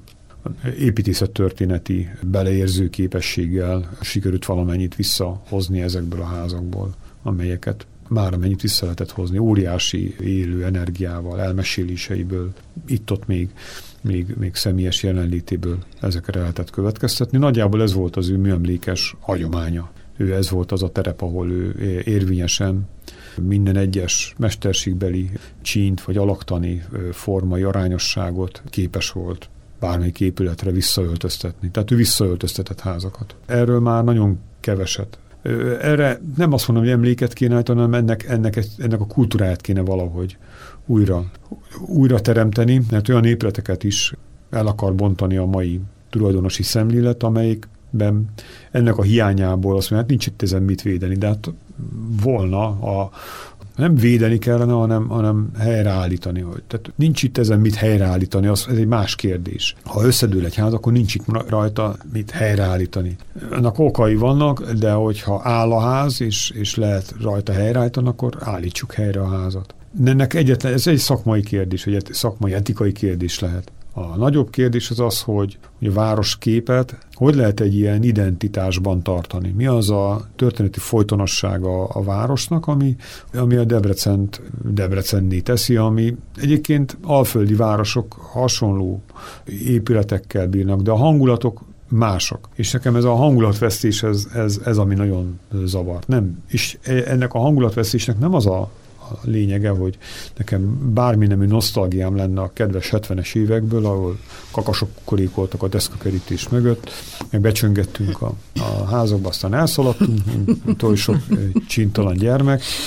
építészettörténeti beleérző képességgel sikerült valamennyit visszahozni ezekből a házakból, amelyeket már amennyit vissza lehetett hozni, óriási élő energiával, elmeséléseiből, itt-ott még, még, még személyes jelenlétéből ezekre lehetett következtetni. Nagyjából ez volt az ő műemlékes hagyománya. Ő ez volt az a terep, ahol ő érvényesen minden egyes mesterségbeli csínt vagy alaktani formai arányosságot képes volt bármelyik épületre visszaöltöztetni. Tehát ő visszaöltöztetett házakat. Erről már nagyon keveset. Erre nem azt mondom, hogy emléket kéne állítani, hanem ennek, ennek, ennek a kultúráját kéne valahogy újra, újra teremteni, mert olyan épületeket is el akar bontani a mai tulajdonosi szemlélet, amelyikben ennek a hiányából azt mondja, hát nincs itt ezen mit védeni, de hát volna a nem védeni kellene, hanem, hanem helyreállítani. Tehát nincs itt ezen mit helyreállítani, az, ez egy más kérdés. Ha összedől egy ház, akkor nincs itt rajta mit helyreállítani. Ennek okai vannak, de hogyha áll a ház, és, és lehet rajta helyreállítani, akkor állítsuk helyre a házat. Ennek egyetlen, ez egy szakmai kérdés, vagy egy szakmai etikai kérdés lehet. A nagyobb kérdés az az, hogy, hogy a városképet hogy lehet egy ilyen identitásban tartani. Mi az a történeti folytonossága a városnak, ami, ami a Debrecent Debrecenné teszi, ami egyébként alföldi városok hasonló épületekkel bírnak, de a hangulatok mások. És nekem ez a hangulatvesztés, ez, ez, ez ami nagyon zavart. Nem. És ennek a hangulatvesztésnek nem az a a lényege, hogy nekem bármi nemű nosztalgiám lenne a kedves hetvenes évekből, ahol kakasok korékoltak a deszkakerítés mögött, meg becsöngettünk a, a házakba, aztán elszaladtunk, mint oly sok csintalan gyermek,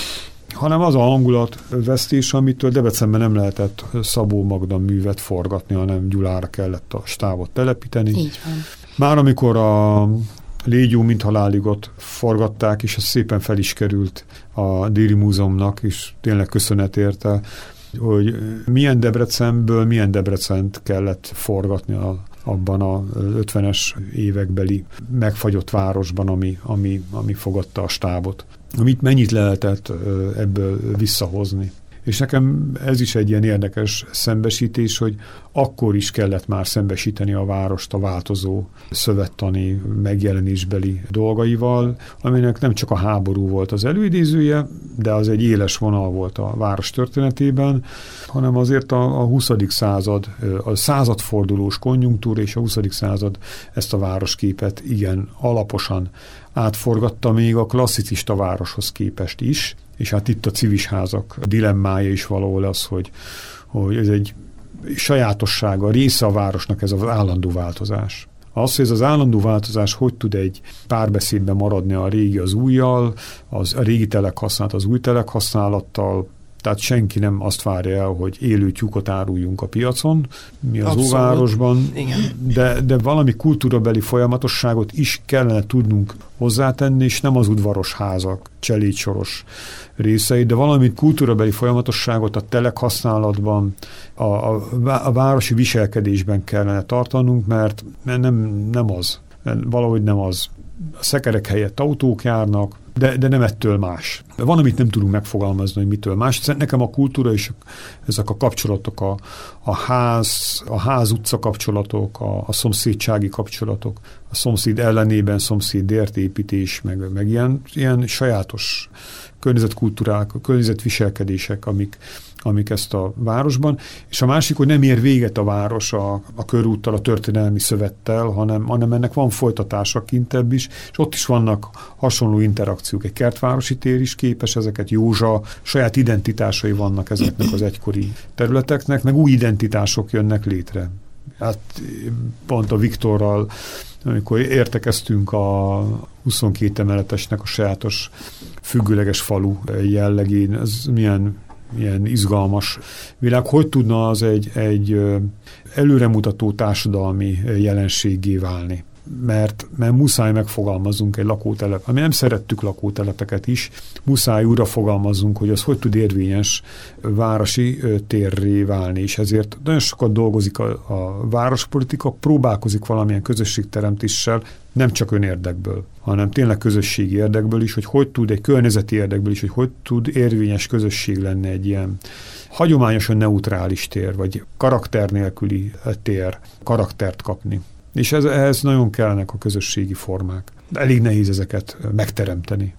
hanem az a hangulatvesztés, amitől Debrecenben nem lehetett Szabó Magda művet forgatni, hanem Gyulára kellett a stábot telepíteni. Így van. Már amikor a Légyó mint haláligot forgatták, és ez szépen fel is került a Déri Múzeumnak, és tényleg köszönet érte, hogy milyen Debrecenből, milyen Debrecent kellett forgatni a, abban a ötvenes évekbeli megfagyott városban, ami, ami, ami fogadta a stábot. Amit mennyit lehetett ebből visszahozni. És nekem ez is egy ilyen érdekes szembesítés, hogy akkor is kellett már szembesíteni a várost a változó szövettani megjelenésbeli dolgaival, aminek nem csak a háború volt az előidézője, de az egy éles vonal volt a város történetében, hanem azért a, a huszadik század, a századfordulós konjunktúra és a huszadik század ezt a városképet igen alaposan átforgatta még a klasszicista városhoz képest is, és hát itt a civisházak dilemmája is valahol az, hogy, hogy ez egy sajátossága, része a városnak ez az állandó változás. Az, hogy ez az állandó változás hogy tud egy párbeszédben maradni a régi az újjal, az, a régi telek használat az új telek használattal, tehát senki nem azt várja el, hogy élő tyúkot áruljunk a piacon, mi az óvárosban, de, de valami kultúrabeli folyamatosságot is kellene tudnunk hozzátenni, és nem az udvaros házak, cselédsoros részei, de valami kultúrabeli folyamatosságot a telek használatban, a, a, a városi viselkedésben kellene tartanunk, mert nem, nem az, valahogy nem az. A szekerek helyett autók járnak, de, de nem ettől más. De van, amit nem tudunk megfogalmazni, hogy mitől más. Nekem a kultúra és ezek a kapcsolatok, a, a ház, a ház-utca kapcsolatok, a, a szomszédsági kapcsolatok, a szomszéd ellenében szomszédért építés, meg, meg ilyen, ilyen sajátos környezetkultúrák, környezetviselkedések, amik, amik ezt a városban, és a másik, hogy nem ér véget a város a, a körúttal, a történelmi szövettel, hanem, hanem ennek van folytatása kintebb is, és ott is vannak hasonló interakciók. Egy kertvárosi tér is képes ezeket, Józsa, saját identitásai vannak ezeknek az egykori területeknek, meg új identitások jönnek létre. Hát pont a Viktorral, amikor értekeztünk a huszonkét emeletesnek a sajátos függőleges falu jellegén, ez milyen milyen izgalmas világ. Hogy tudna az egy, egy előremutató társadalmi jelenséggé válni? Mert, mert muszáj megfogalmazunk egy lakótelep. Mi nem szerettük lakótelepeket is, muszáj újra fogalmazzunk, hogy az hogy tud érvényes városi térré válni, és ezért nagyon sokat dolgozik a, a várospolitika, próbálkozik valamilyen közösségteremtéssel, nem csak önérdekből, hanem tényleg közösségi érdekből is, hogy hogy tud egy környezeti érdekből is, hogy hogy tud érvényes közösség lenni egy ilyen hagyományosan neutrális tér, vagy karakter nélküli tér, karaktert kapni. És ez, ehhez nagyon kellenek a közösségi formák. De elég nehéz ezeket megteremteni.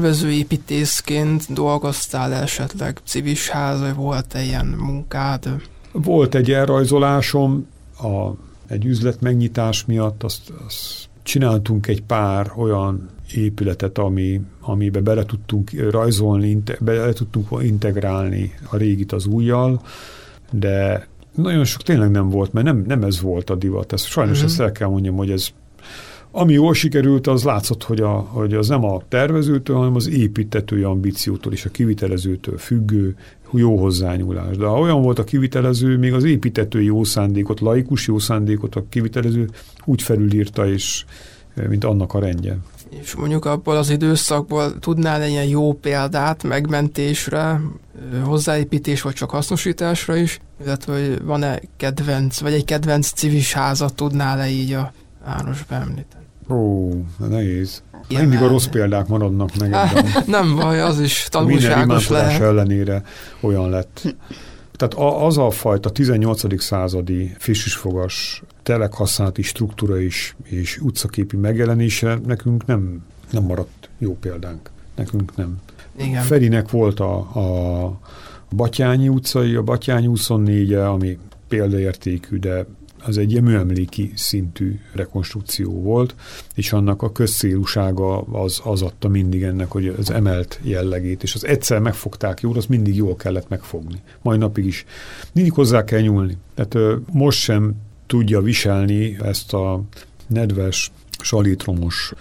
Tervezőépítészként dolgoztál esetleg civisház, vagy volt-e ilyen munkád? Volt egy elrajzolásom, a, egy üzlet megnyitás miatt, azt, azt csináltunk egy pár olyan épületet, ami, amiben bele tudtunk rajzolni, bele tudtunk integrálni a régit az újjal, de nagyon sok tényleg nem volt, mert nem, nem ez volt a divat. Ez, sajnos uh-huh. ezt el kell mondjam, hogy ez ami jól sikerült, az látszott, hogy, a, hogy az nem a tervezőtől, hanem az építetői ambíciótól és a kivitelezőtől függő jó hozzányúlás. De ha olyan volt a kivitelező, még az építetői jó szándékot, laikus jó szándékot a kivitelező úgy felülírta, és mint annak a rendje. És mondjuk abból az időszakból tudnál egy ilyen jó példát megmentésre, hozzáépítés vagy csak hasznosításra is, illetve hogy van-e kedvenc, vagy egy kedvenc civis házat tudnál-e így a városba említeni? Ó, nehéz. Igen, mindig a rossz példák maradnak meg. Ebben. Nem baj, az is tanulságos lehet. Minden ellenére olyan lett. Tehát az a fajta tizennyolcadik századi fésűsfogas telekhasználati struktúra is, és utcaképi megjelenése nekünk nem, nem maradt jó példánk. Nekünk nem. Igen. Ferinek volt a, a Batthyány utcai, a Batthyány huszonnégye, ami példaértékű, de az egy ilyen műemléki szintű rekonstrukció volt, és annak a közcélúsága az, az adta mindig ennek, hogy az emelt jellegét, és az egyszer megfogták jól, az mindig jól kellett megfogni. Mai napig is. Mindig hozzá kell nyúlni. Tehát most sem tudja viselni ezt a nedves, salétromos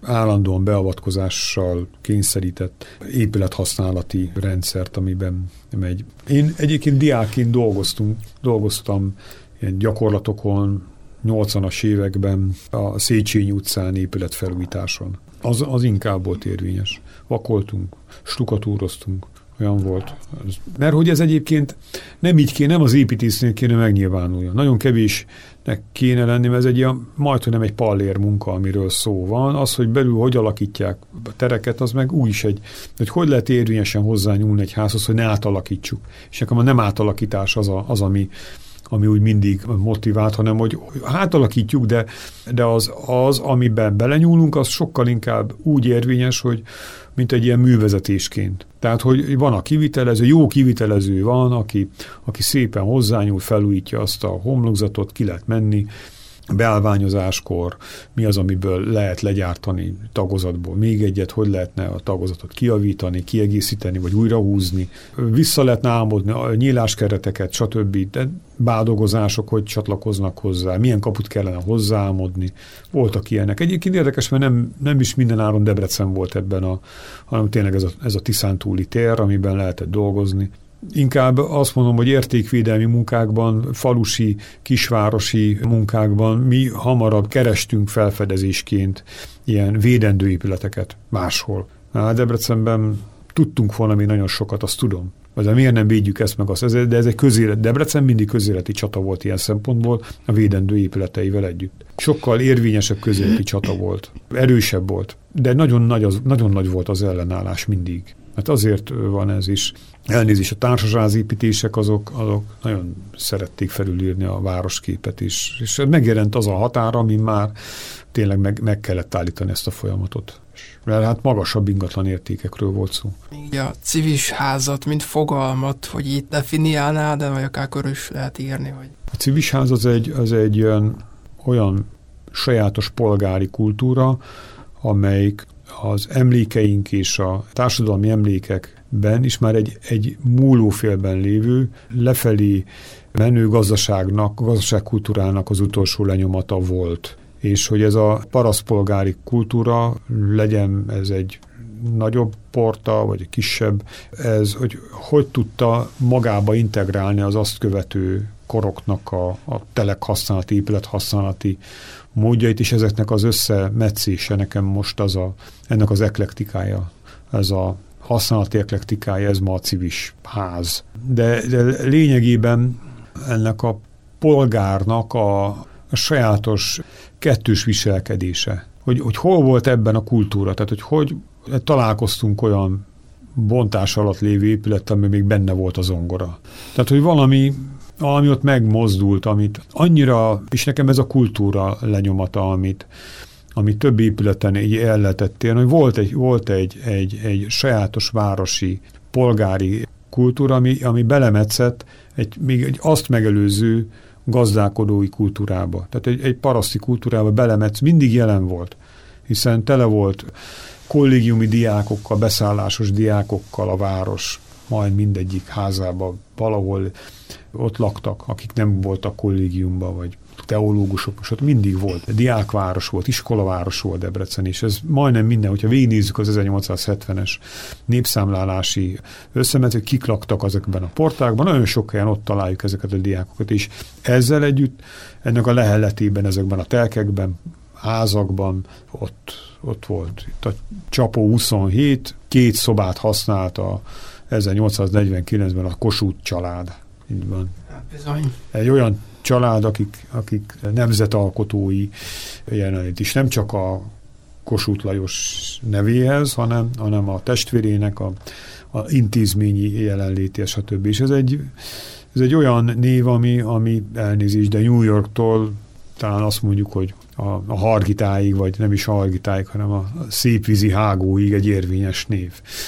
állandóan beavatkozással kényszerített épülethasználati rendszert, amiben megy. Én egyébként diákként dolgoztunk, dolgoztam ilyen gyakorlatokon, nyolcvanas években a Széchenyi utcán épületfelújításon. Az, az inkább volt érvényes. Vakoltunk, stukatúroztunk, olyan volt. Mert hogy ez egyébként nem így kéne, nem az építésznél kéne megnyilvánuljon. Nagyon kevésnek kéne lenni, mert ez egy ilyen, majdhogy nem egy pallér munka, amiről szó van. Az, hogy belül hogy alakítják a tereket, az meg úgy is egy, hogy hogy lehet érvényesen hozzányúlni egy házhoz, hogy ne átalakítsuk. És nekem a nem átalakítás az, a, az ami ami úgy mindig motivált, hanem hogy átalakítjuk, de, de az, az, amiben belenyúlunk, az sokkal inkább úgy érvényes, hogy mint egy ilyen művezetésként. Tehát, hogy van a kivitelező, jó kivitelező van, aki, aki szépen hozzányúl, felújítja azt a homlokzatot, ki lehet menni, beállványozáskor, mi az, amiből lehet legyártani tagozatból még egyet, hogy lehetne a tagozatot kijavítani, kiegészíteni, vagy újrahúzni. Vissza lehetne álmodni a nyíláskereteket, stb. De bádogozások, hogy csatlakoznak hozzá, milyen kaput kellene hozzáálmodni. Voltak ilyenek. Egyébként érdekes, mert nem, nem is minden áron Debrecen volt ebben, a, hanem tényleg ez a, ez a Tiszántúli tér, amiben lehetett dolgozni. Inkább azt mondom, hogy értékvédelmi munkákban, falusi, kisvárosi munkákban mi hamarabb kerestünk felfedezésként ilyen védendő épületeket máshol. Hát Debrecenben tudtunk volna még nagyon sokat, azt tudom. De miért nem védjük ezt meg azt? De ez egy közélet. Debrecen mindig közéleti csata volt ilyen szempontból, a védendő épületeivel együtt. Sokkal érvényesebb közéleti csata volt. Erősebb volt. De nagyon nagy, az, nagyon nagy volt az ellenállás mindig. Hát azért van ez is. Elnézést, a társasházépítések azok, azok nagyon szerették felülírni a városképet is. És megjelent az a határ, ami már tényleg meg, meg kellett állítani ezt a folyamatot. Mert hát magasabb ingatlan értékekről volt szó. Így a civis házat, mint fogalmat, hogy itt definiálná, de vagy akár körül is lehet írni. Hogy... A civis ház az egy, az egy olyan, olyan sajátos polgári kultúra, amelyik az emlékeink és a társadalmi emlékekben is már egy, egy múlófélben lévő, lefelé menő gazdaságnak, gazdaságkultúrának az utolsó lenyomata volt. És hogy ez a parasztpolgári kultúra legyen, ez egy nagyobb porta, vagy egy kisebb, ez, hogy hogy tudta magába integrálni az azt követő koroknak a, a telekhasználati, épülethasználati módjait, és ezeknek az összemetszése nekem most az a, ennek az eklektikája, ez a használati eklektikája, ez ma a civis ház. De, de lényegében ennek a polgárnak a, a sajátos kettős viselkedése, hogy, hogy hol volt ebben a kultúra, tehát hogy hogy találkoztunk olyan bontás alatt lévő épülettel, ami még benne volt a zongora. Tehát, hogy valami, valami ott megmozdult, amit annyira, és nekem ez a kultúra lenyomata, amit, amit több épületen így el lehetett érni, hogy volt egy, volt egy, egy, egy sajátos városi, polgári kultúra, ami, ami belemetszett egy, még egy azt megelőző gazdálkodói kultúrába. Tehát egy, egy paraszti kultúrába belemetsz, mindig jelen volt, hiszen tele volt kollégiumi diákokkal, beszállásos diákokkal a város, majd mindegyik házában valahol ott laktak, akik nem voltak kollégiumban, vagy teológusok, és ott mindig volt. Diákváros volt, iskolaváros volt Debrecen, és ez majdnem minden, hogyha végignézzük az ezernyolcszázhetvenes népszámlálási összemet, hogy kik laktak ezekben a portákban, nagyon sok helyen ott találjuk ezeket a diákokat, és ezzel együtt ennek a lehelletében, ezekben a telkekben, házakban ott, ott volt. Itt a Csapó huszonhét, két szobát használt a ezernyolcszáznegyvenkilencben a Kossuth család. Így van. Bizony. Egy olyan család, akik, akik nemzetalkotói jelenlét is, nem csak a Kossuth Lajos nevéhez, hanem, hanem a testvérének a, a intézményi jelenléti, stb. És ez egy, ez egy olyan név, ami, ami elnézést, de New Yorktól talán azt mondjuk, hogy a, a Hargitáig, vagy nem is a Hargitáig, hanem a Szépvízi Hágóig egy érvényes név.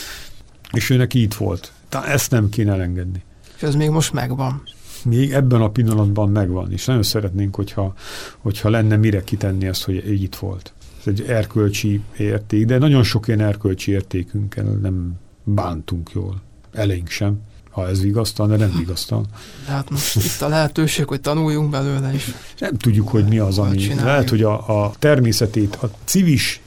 És őnek így volt. Tehát ezt nem kéne elengedni. És ez még most megvan. Még ebben a pillanatban megvan, és nagyon szeretnénk, hogyha, hogyha lenne mire kitenni ezt, hogy így itt volt. Ez egy erkölcsi érték, de nagyon sok ilyen erkölcsi értékünkkel nem bántunk jól. Eleink sem, ha ez vigasztal, de nem vigasztal. De hát most itt a lehetőség, hogy tanuljunk belőle is. Nem tudjuk, hogy mi az, ami... Lehet, hogy a, a természetét, a civis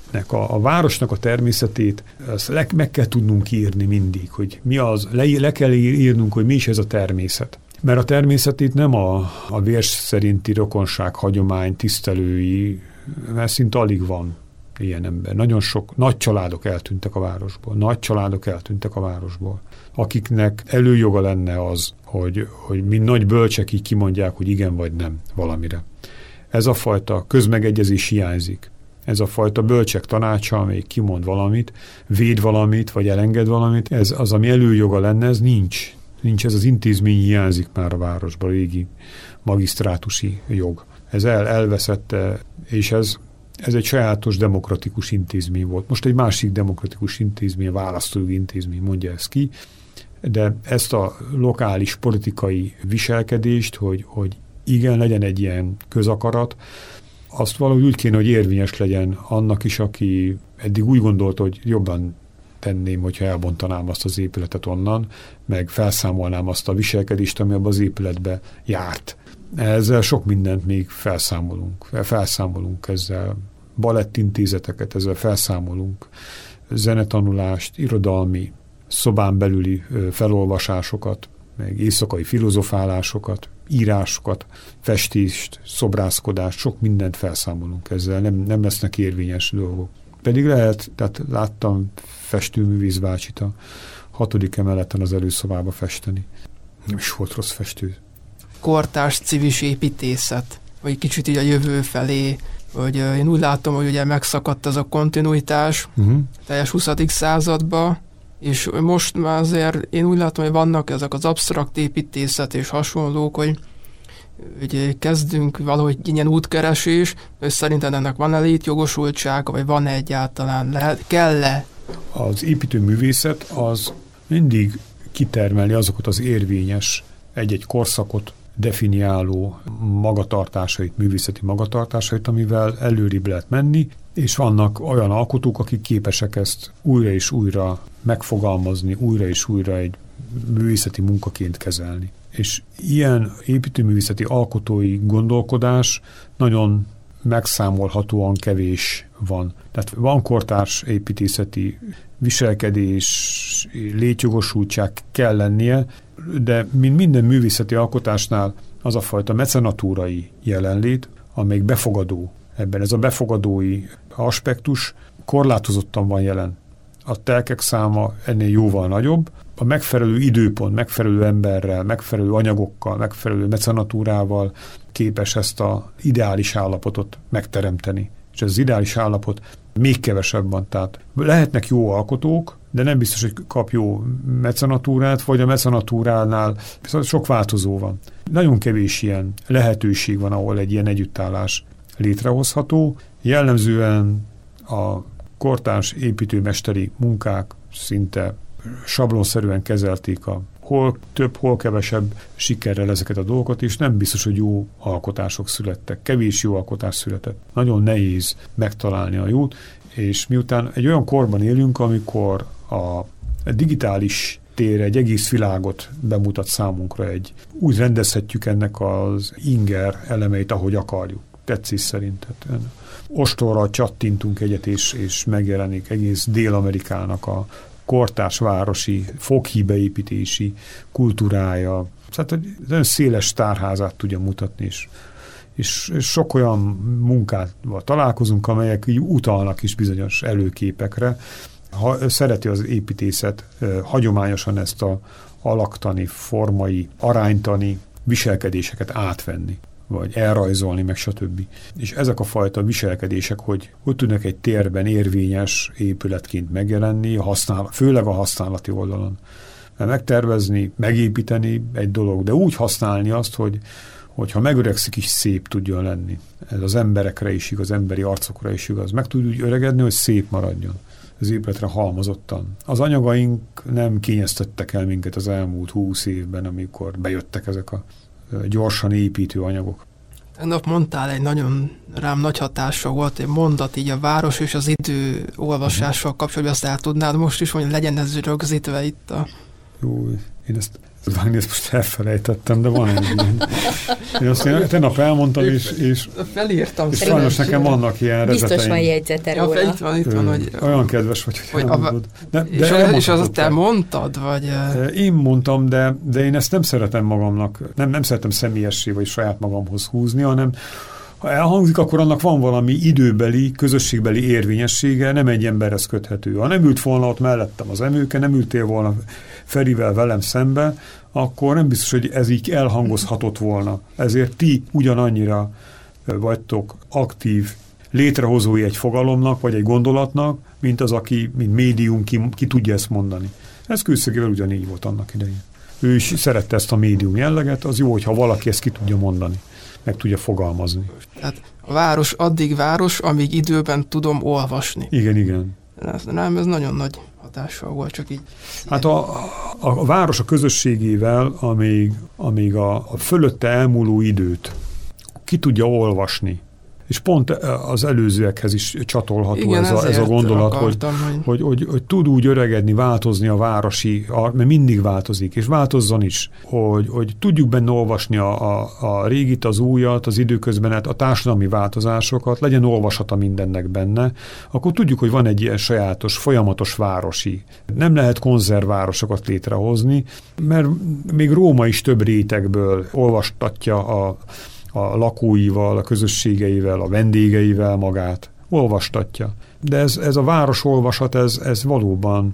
A, a városnak a természetét le, meg kell tudnunk írni mindig, hogy mi az, le, le kell írnunk, hogy mi is ez a természet. Mert a természetét nem a, a vérs szerinti rokonság hagyomány tisztelői, mert szinte alig van ilyen ember. Nagyon sok nagy családok eltűntek a városból. Nagy családok eltűntek a városból. Akiknek előjoga lenne az, hogy, hogy mi nagy bölcsek így kimondják, hogy igen vagy nem valamire. Ez a fajta közmegegyezés hiányzik. Ez a fajta bölcsek tanácsa, amelyik kimond valamit, véd valamit, vagy elenged valamit, ez az, ami előjoga lenne, ez nincs. Nincs, ez az intézmény hiányzik már a városban, régi magisztrátusi jog. Ez el, elveszette, és ez, ez egy sajátos demokratikus intézmény volt. Most egy másik demokratikus intézmény, választójogi intézmény mondja ezt ki, de ezt a lokális politikai viselkedést, hogy, hogy igen, legyen egy ilyen közakarat, azt valahogy úgy kéne, hogy érvényes legyen annak is, aki eddig úgy gondolta, hogy jobban tenném, hogyha elbontanám azt az épületet onnan, meg felszámolnám azt a viselkedést, ami abban az épületbe járt. Ezzel sok mindent még felszámolunk. Felszámolunk ezzel balettintézeteket, ezzel felszámolunk zenetanulást, irodalmi, szobán belüli felolvasásokat, meg éjszakai filozofálásokat, írásokat, festést, szobrászkodást, sok mindent felszámolunk ezzel, nem, nem lesznek érvényes dolgok. Pedig lehet, tehát láttam festőművész bácsit a hatodik emeleten az előszobába festeni. Nem is volt rossz festő. Kortárs civis építészet, vagy kicsit így a jövő felé, hogy én úgy látom, hogy ugye megszakadt ez a kontinuitás uh-huh. teljes huszadik századba, és most már azért én úgy látom, hogy vannak ezek az absztrakt építészet és hasonlók, hogy, hogy kezdünk valahogy ilyen útkeresés, és szerintem ennek van-e létjogosultsága, vagy van-e egyáltalán, lehet, kell-e? Az építőművészet az mindig kitermeli azokat az érvényes egy-egy korszakot definiáló magatartásait, művészeti magatartásait, amivel előrébb lehet menni, és vannak olyan alkotók, akik képesek ezt újra és újra megfogalmazni, újra és újra egy művészeti munkaként kezelni. És ilyen építőművészeti alkotói gondolkodás nagyon megszámolhatóan kevés van. Tehát van kortárs építészeti viselkedés, létjogosultság kell lennie, de mint minden művészeti alkotásnál az a fajta mecenatúrai jelenlét, amelyik befogadó ebben. Ez a befogadói aspektus korlátozottan van jelen. A telkek száma ennél jóval nagyobb. A megfelelő időpont, megfelelő emberrel, megfelelő anyagokkal, megfelelő mecenatúrával képes ezt az ideális állapotot megteremteni. És ez az ideális állapot még kevesebb van. Tehát lehetnek jó alkotók, de nem biztos, hogy kap jó mecenatúrát, vagy a mecenatúránál sok változó van. Nagyon kevés ilyen lehetőség van, ahol egy ilyen együttállás létrehozható. Jellemzően a kortárs építőmesteri munkák szinte sablonszerűen kezelték a hol több, hol kevesebb sikerrel ezeket a dolgokat, és nem biztos, hogy jó alkotások születtek. Kevés jó alkotás született. Nagyon nehéz megtalálni a jót, és miután egy olyan korban élünk, amikor a digitális tér egy egész világot bemutat számunkra, egy, úgy rendezhetjük ennek az inger elemeit, ahogy akarjuk. Tetszés szerint. Tehát ostorral csattintunk egyet, és, és megjelenik egész Dél-Amerikának a kortárs városi, foghíbeépítési kultúrája. Tehát nagyon széles tárházát tudja mutatni, és, és, és sok olyan munkával találkozunk, amelyek így utalnak is bizonyos előképekre. Ha szereti az építészet hagyományosan ezt a alaktani, formai, aránytani viselkedéseket átvenni, vagy elrajzolni, meg stb. És ezek a fajta viselkedések, hogy hogy tudnak egy térben érvényes épületként megjelenni, használ, főleg a használati oldalon. Mert megtervezni, megépíteni egy dolog, de úgy használni azt, hogy hogyha megöregszik is szép tudjon lenni. Ez az emberekre is igaz, az emberi arcokra is igaz. Meg tud úgy öregedni, hogy szép maradjon az épületre halmozottan. Az anyagaink nem kényeztettek el minket az elmúlt húsz évben, amikor bejöttek ezek a gyorsan építő anyagok. Tegnap mondtál egy nagyon rám nagy hatása volt, egy mondat így a város és az idő olvasással kapcsolatban, azt el tudnád most is, hogy legyen ez rögzítve itt a... Jó, én ezt Vágni, ezt most elfelejtettem, de van egy ilyen. Én azt én tegnap elmondtam, és, és, felírtam. és sajnos nekem vannak ilyen rezeteim. Biztos van jegyzete róla. Ja, itt van, itt van, hogy... Olyan kedves vagy, hogy, hogy elmondod. De, és, de az, és az te mondtad, vagy... Én mondtam, de, de én ezt nem szeretem magamnak, nem, nem szeretem személyessé, vagy saját magamhoz húzni, hanem ha elhangzik, akkor annak van valami időbeli, közösségbeli érvényessége, nem egy emberhez köthető. Ha nem ült volna ott mellettem az Emőke, nem ültél volna Ferivel velem szembe, akkor nem biztos, hogy ez így elhangozhatott volna. Ezért ti ugyanannyira vagytok aktív létrehozói egy fogalomnak, vagy egy gondolatnak, mint az, aki, mint médium, ki, ki tudja ezt mondani. Ez Kőszegével ugyanígy volt annak idején. Ő is szerette ezt a médium jelleget, az jó, hogyha valaki ezt ki tudja mondani, meg tudja fogalmazni. Tehát a város addig város, amíg időben tudom olvasni. Igen, igen. Ez, nem, ez nagyon nagy hatással volt, csak így. Hát a, a, a város a közösségével, amíg, amíg a, a fölötte elmúló időt ki tudja olvasni, és pont az előzőekhez is csatolható. Igen, ez, a, ez a gondolat, akartam, hogy, hogy... Hogy, hogy, hogy tud úgy öregedni, változni a városi, mert mindig változik, és változzon is, hogy, hogy tudjuk benne olvasni a, a, a régit, az újat, az időközbenet, a társadalmi változásokat, legyen olvasata mindennek benne, akkor tudjuk, hogy van egy ilyen sajátos, folyamatos városi. Nem lehet konzervvárosokat létrehozni, mert még Róma is több rétegből olvastatja a a lakóival, a közösségeivel, a vendégeivel magát. Olvastatja. De ez, ez a város olvasat, ez, ez valóban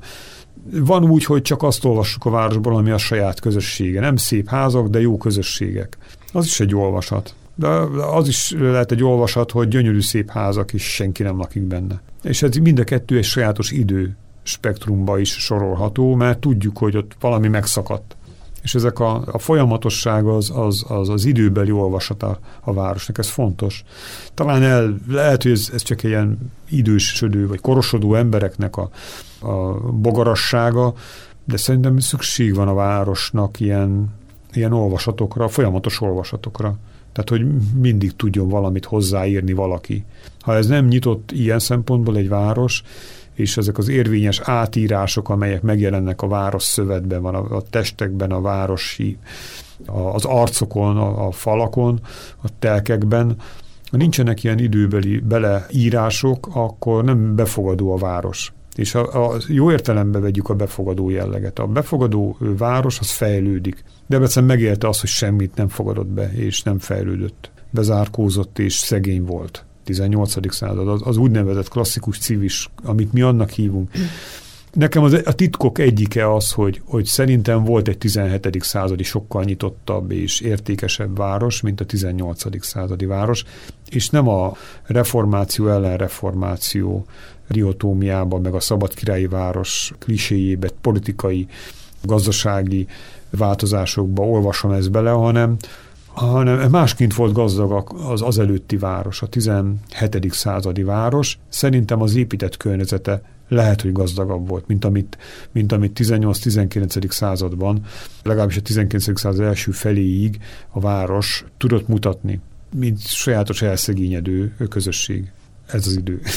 van úgy, hogy csak azt olvassuk a városból, ami a saját közössége. Nem szép házak, de jó közösségek. Az is egy olvasat. De az is lehet egy olvasat, hogy gyönyörű szép házak, és senki nem lakik benne. És ez mind a kettő egy sajátos idő spektrumba is sorolható, mert tudjuk, hogy ott valami megszakadt. És ezek a, a folyamatosság az, az, az, az időbeli olvasata a városnak, ez fontos. Talán el, lehet, hogy ez, ez csak ilyen idősödő vagy korosodó embereknek a, a bogarassága, de szerintem szükség van a városnak ilyen, ilyen olvasatokra, folyamatos olvasatokra. Tehát, hogy mindig tudjon valamit hozzáírni valaki. Ha ez nem nyitott ilyen szempontból egy város, és ezek az érvényes átírások, amelyek megjelennek a város szövetben, van a, a testekben, a városi, a, az arcokon, a, a falakon, a telkekben, ha nincsenek ilyen időbeli beleírások, akkor nem befogadó a város. És a, a jó értelemben vegyük a befogadó jelleget. A befogadó város az fejlődik. Debrecen megélte azt, hogy semmit nem fogadott be, és nem fejlődött. Bezárkózott és szegény volt. tizennyolcadik század, az, az úgynevezett klasszikus civis, amit mi annak hívunk. Nekem az, a titkok egyike az, hogy, hogy szerintem volt egy tizenhetedik századi sokkal nyitottabb és értékesebb város, mint a tizennyolcadik századi város, és nem a reformáció ellen reformáció diotómiába, meg a szabadkirályi város kliséjébe, politikai, gazdasági változásokba olvasom ezt bele, hanem hanem másként volt gazdag az az előtti város, a tizenhetedik századi város. Szerintem az épített környezete lehet, hogy gazdagabb volt, mint amit, mint amit tizennyolc-tizenkilencedik században, legalábbis a tizenkilencedik század első feléig a város tudott mutatni, mint sajátos elszegényedő közösség. Ez az idő.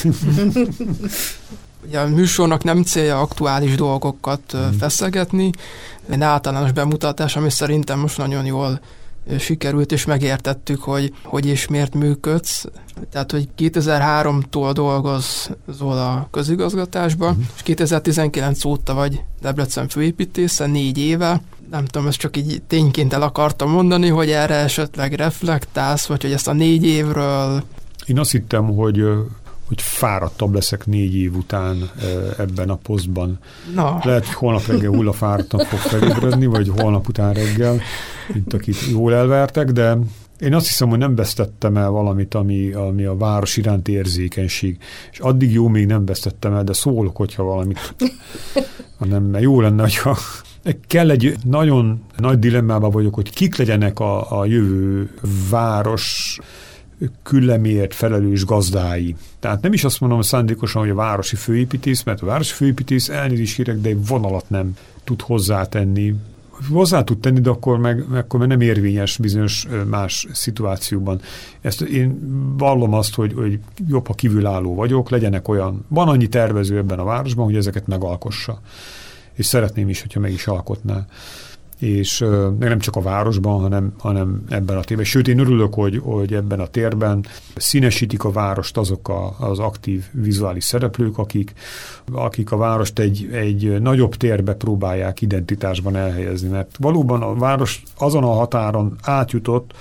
Ugye a műsornak nem célja aktuális dolgokat hmm. feszegetni, egy általános bemutatás, ami szerintem most nagyon jól sikerült, és megértettük, hogy hogy és miért működsz. Tehát, hogy kétezer-háromtól dolgozol a közigazgatásban, uh-huh. és kétezer-tizenkilenc óta vagy Debrecen főépítésze, négy éve. Nem tudom, ezt csak így tényként el akartam mondani, hogy erre esetleg reflektálsz, vagy hogy ezt a négy évről... Én azt hittem, hogy hogy fáradtabb leszek négy év után ebben a posztban. Na. Lehet, hogy holnap reggel hullafáradtan fog felébredni, vagy holnap után reggel, mint akit jól elvertek, de én azt hiszem, hogy nem vesztettem el valamit, ami, ami a város iránti érzékenység. És addig jó, még nem vesztettem el, de szólok, hogyha valamit... Nem, mert jó lenne, hogyha... Kell egy nagyon nagy dilemmában vagyok, hogy kik legyenek a, a jövő város küllemért felelős gazdái. Tehát nem is azt mondom szándékosan, hogy a városi főépítész, mert a városi főépítész elnézést kérek, de egy vonalat nem tud hozzátenni. Hozzá tud tenni, de akkor meg, akkor meg nem érvényes bizonyos más szituációban. Ezt én vallom azt, hogy, hogy jobb, ha kívülálló vagyok, legyenek olyan, van annyi tervező ebben a városban, hogy ezeket megalkossa. És szeretném is, hogyha meg is alkotná. és nem csak a városban, hanem, hanem ebben a térben. Sőt, én örülök, hogy, hogy ebben a térben színesítik a várost azok a, az aktív vizuális szereplők, akik, akik a várost egy, egy nagyobb térbe próbálják identitásban elhelyezni, mert valóban a város azon a határon átjutott,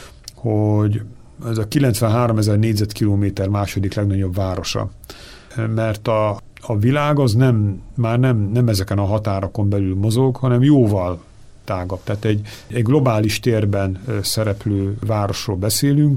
hogy ez a kilencvenháromezer négyzetkilométer második legnagyobb városa. Mert a, a világ az nem, már nem, nem ezeken a határokon belül mozog, hanem jóval tágabb. Tehát egy, egy globális térben szereplő városról beszélünk,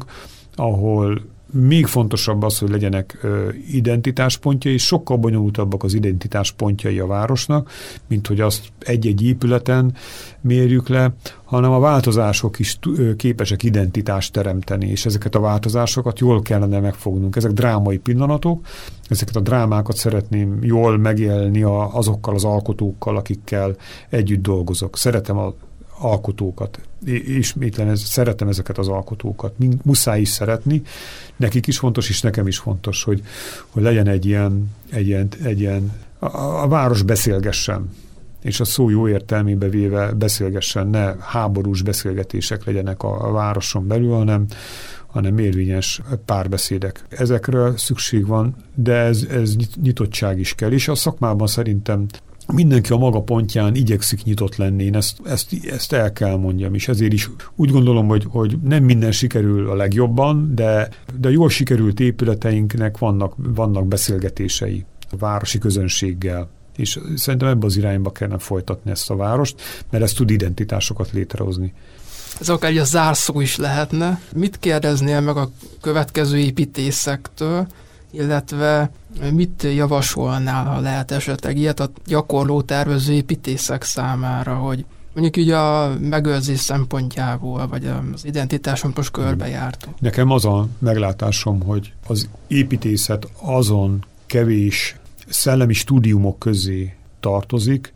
ahol még fontosabb az, hogy legyenek identitáspontjai, és sokkal bonyolultabbak az identitáspontjai a városnak, mint hogy azt egy-egy épületen mérjük le, hanem a változások is képesek identitást teremteni, és ezeket a változásokat jól kellene megfognunk. Ezek drámai pillanatok, ezeket a drámákat szeretném jól megélni azokkal az alkotókkal, akikkel együtt dolgozok. Szeretem az alkotókat. Ismétlen ez, szeretem ezeket az alkotókat. Muszáj is szeretni. Nekik is fontos, és nekem is fontos, hogy, hogy legyen egy ilyen, egy ilyen, egy ilyen a, a város beszélgessen, és a szó jó értelmébe véve beszélgessen, ne háborús beszélgetések legyenek a, a városon belül, hanem, hanem érvényes párbeszédek. Ezekről szükség van, de ez, ez nyitottság is kell, és a szakmában szerintem mindenki a maga pontján igyekszik nyitott lenni, én ezt, ezt, ezt el kell mondjam, és ezért is úgy gondolom, hogy, hogy nem minden sikerül a legjobban, de, de jól sikerült épületeinknek vannak, vannak beszélgetései a városi közönséggel, és szerintem ebbe az irányba kellene folytatni ezt a várost, mert ez tud identitásokat létrehozni. Ez akár egy a zárszó is lehetne. Mit kérdeznél meg a következő építészektől, illetve mit javasolnál, ha lehet esetleg ilyet a gyakorló tervező építészek számára, hogy mondjuk így a megőrzés szempontjából, vagy az identitáson most körbejártunk? Nekem az a meglátásom, hogy az építészet azon kevés szellemi stúdiumok közé tartozik,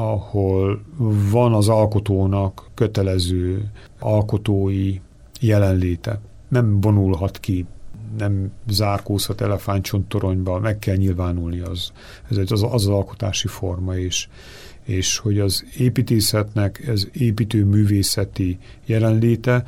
ahol van az alkotónak kötelező alkotói jelenléte. Nem vonulhat ki, nem zárkózhat elefántcsontoronyba, meg kell nyilvánulni az. Ez az, az, az alkotási forma is. És hogy az építészetnek ez építőművészeti jelenléte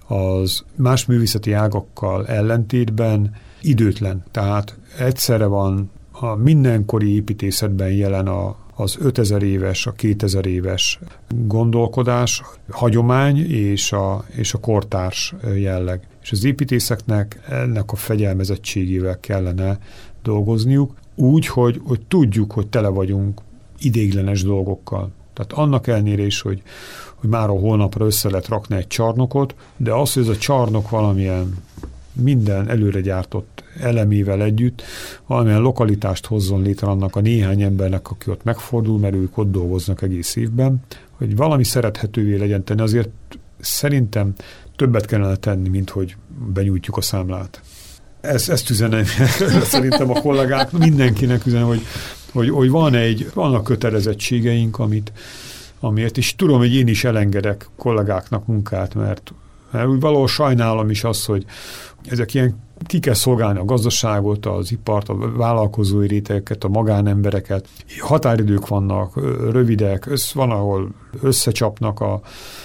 az más művészeti ágakkal ellentétben időtlen. Tehát egyszerre van a mindenkori építészetben jelen a, az ötezer éves, a kétezer éves gondolkodás, hagyomány és a, és a kortárs jelleg. És az építészeknek ennek a fegyelmezettségével kellene dolgozniuk, úgy, hogy, hogy tudjuk, hogy tele vagyunk ideiglenes dolgokkal. Tehát annak ellenére is, hogy, hogy már a holnapra össze lehet rakni egy csarnokot, de az, hogy ez a csarnok valamilyen minden előre gyártott elemével együtt valamilyen lokalitást hozzon létre annak a néhány embernek, aki ott megfordul, mert ők ott dolgoznak egész évben, hogy valami szerethetővé legyen tenni, azért szerintem többet kellene tenni, mint hogy benyújtjuk a számlát. Ez, ezt üzenem szerintem a kollégák, mindenkinek üzenem, hogy, hogy, hogy van egy, vannak kötelezettségeink, amit, amiért, és tudom, hogy én is elengedek kollégáknak munkát, mert, mert úgy valahol sajnálom is azt, hogy ezek ilyen, ki kell szolgálni a gazdaságot, az ipart, a vállalkozói rétegeket, a magánembereket. Határidők vannak, rövidek, össz, van, ahol összecsapnak a,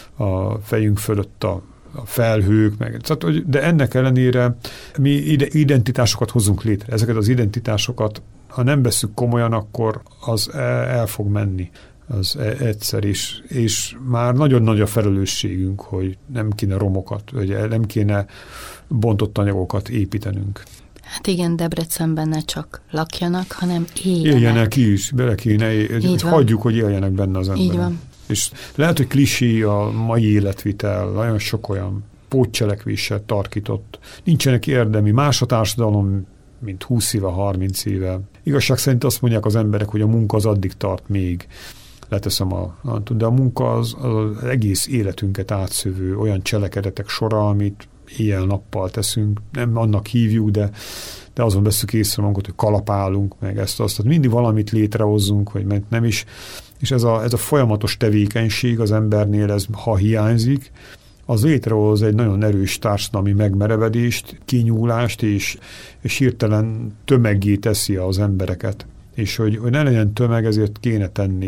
a fejünk fölött a a felhők, meg, de ennek ellenére mi identitásokat hozunk létre. Ezeket az identitásokat, ha nem veszük komolyan, akkor az el fog menni. Az egyszer is. És már nagyon nagy a felelősségünk, hogy nem kéne romokat, vagy nem kéne bontott anyagokat építenünk. Hát igen, Debrecenben ne csak lakjanak, hanem éljenek. Éljenek is, bele kéne, hagyjuk, hogy éljenek benne az emberek. Így van. És lehet, hogy klisé a mai életvitel, nagyon sok olyan pótcselekvéssel tarkított. Nincsenek érdemi, más a társadalom, mint húsz éve, harminc éve. Igazság szerint azt mondják az emberek, hogy a munka az addig tart még. Leteszem a, a de a munka az, az egész életünket átszövő olyan cselekedetek sora, amit éjjel-nappal teszünk. Nem annak hívjuk, de, de azon veszük észre magunkat, hogy kalapálunk, meg ezt azt. Tehát mindig valamit létrehozzunk, vagy nem is. És ez a, ez a folyamatos tevékenység az embernél, ez, ha hiányzik, az létrehoz egy nagyon erős társadalmi megmerevedést, kinyúlást, és, és hirtelen tömeggé teszi az embereket. És hogy, hogy ne legyen tömeg, ezért kéne tenni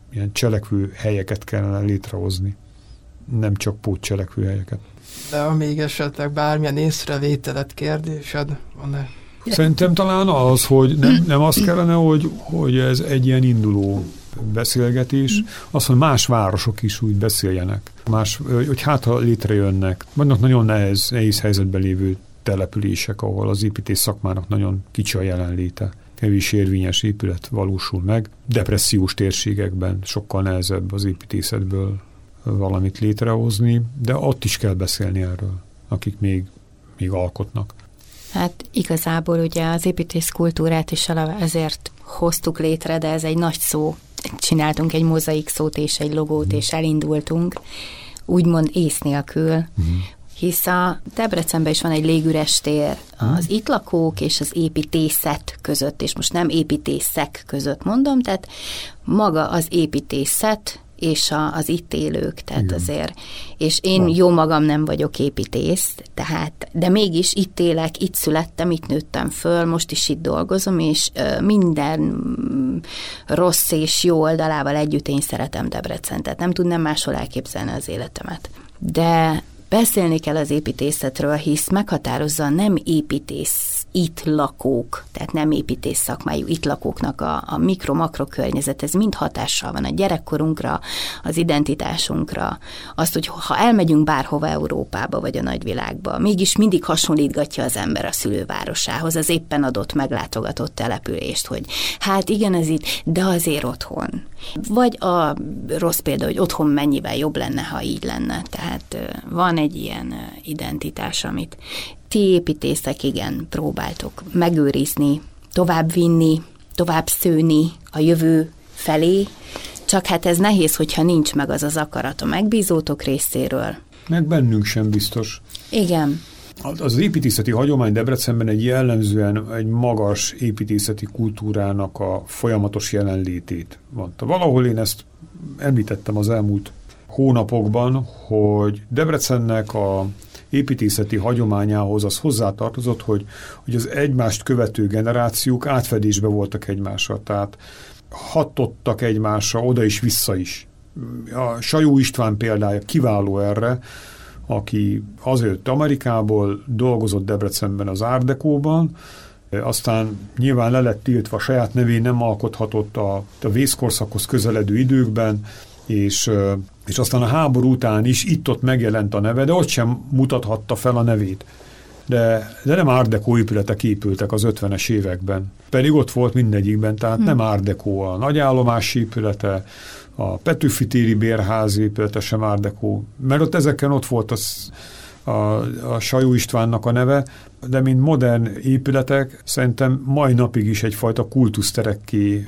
ilyen cselekvő helyeket kellene létrehozni, nem csak pótcselekvő helyeket. De ha még esetleg bármilyen észrevételet, kérdésed van-e? Szerintem talán az, hogy nem, nem az kellene, hogy, hogy ez egy ilyen induló beszélgetés, az, hogy más városok is úgy beszéljenek. Más, hogy hát ha létrejönnek. Vannak nagyon nehéz, nehéz helyzetben lévő települések, ahol az építész szakmának nagyon kicsi a jelenléte. Kevés érvényes épület valósul meg. Depressziós térségekben sokkal nehezebb az építészetből valamit létrehozni, de ott is kell beszélni erről, akik még, még alkotnak. Hát igazából ugye az építészkultúrát is ezért hoztuk létre, de ez egy nagy szó. Csináltunk egy mozaik szót és egy logót, és elindultunk, úgymond ész nélkül, uh-huh. hisz a Debrecenben is van egy légüres tér az itt lakók és az építészet között, és most nem építészek között mondom, tehát maga az építészet és a, az itt élők, tehát igen. azért. És én van. Jó magam nem vagyok építész, tehát, de mégis itt élek, itt születtem, itt nőttem föl, most is itt dolgozom, és uh, minden rossz és jó oldalával együtt én szeretem Debrecen, tehát nem tudnám máshol elképzelni az életemet. De beszélni kell az építészetről, hisz meghatározza nem építész itt lakók, tehát nem építész szakmájú itt lakóknak a, a mikro-makro környezet, ez mind hatással van a gyerekkorunkra, az identitásunkra, azt, hogy ha elmegyünk bárhova Európába vagy a nagyvilágba, mégis mindig hasonlítgatja az ember a szülővárosához, az éppen adott meglátogatott települést, hogy hát igen, ez itt, de azért otthon. Vagy a rossz példa, hogy otthon mennyivel jobb lenne, ha így lenne. Tehát van egy ilyen identitás, amit ti építészek igen próbáltok megőrizni, továbbvinni, tovább szőni a jövő felé, csak hát ez nehéz, hogyha nincs meg az az akarat a megbízótok részéről. Meg bennünk sem biztos. Igen. Az építészeti hagyomány Debrecenben egy jellemzően egy magas építészeti kultúrának a folyamatos jelenlétét mondta. Valahol én ezt említettem az elmúlt hónapokban, hogy Debrecennek a építészeti hagyományához az hozzátartozott, hogy, hogy az egymást követő generációk átfedésbe voltak egymással, tehát hatottak egymásra oda is, vissza is. A Sajó István példája kiváló erre, aki hazajött Amerikából, dolgozott Debrecenben az Art Deco-ban, aztán nyilván le lett tiltva, a saját nevén nem alkothatott a, a vészkorszakhoz közeledő időkben, és, és aztán a háború után is itt-ott megjelent a neve, de ott sem mutathatta fel a nevét. De, de nem Art Deco épületek épültek az ötvenes években. Pedig ott volt mindegyikben, tehát hmm. nem Art Deco a nagyállomás épülete, a Petőfi téri bérház épülete sem Art Deco, mert ott ezeken ott volt az, a, a Sajó Istvánnak a neve, de mint modern épületek szerintem mai napig is egyfajta kultuszterekké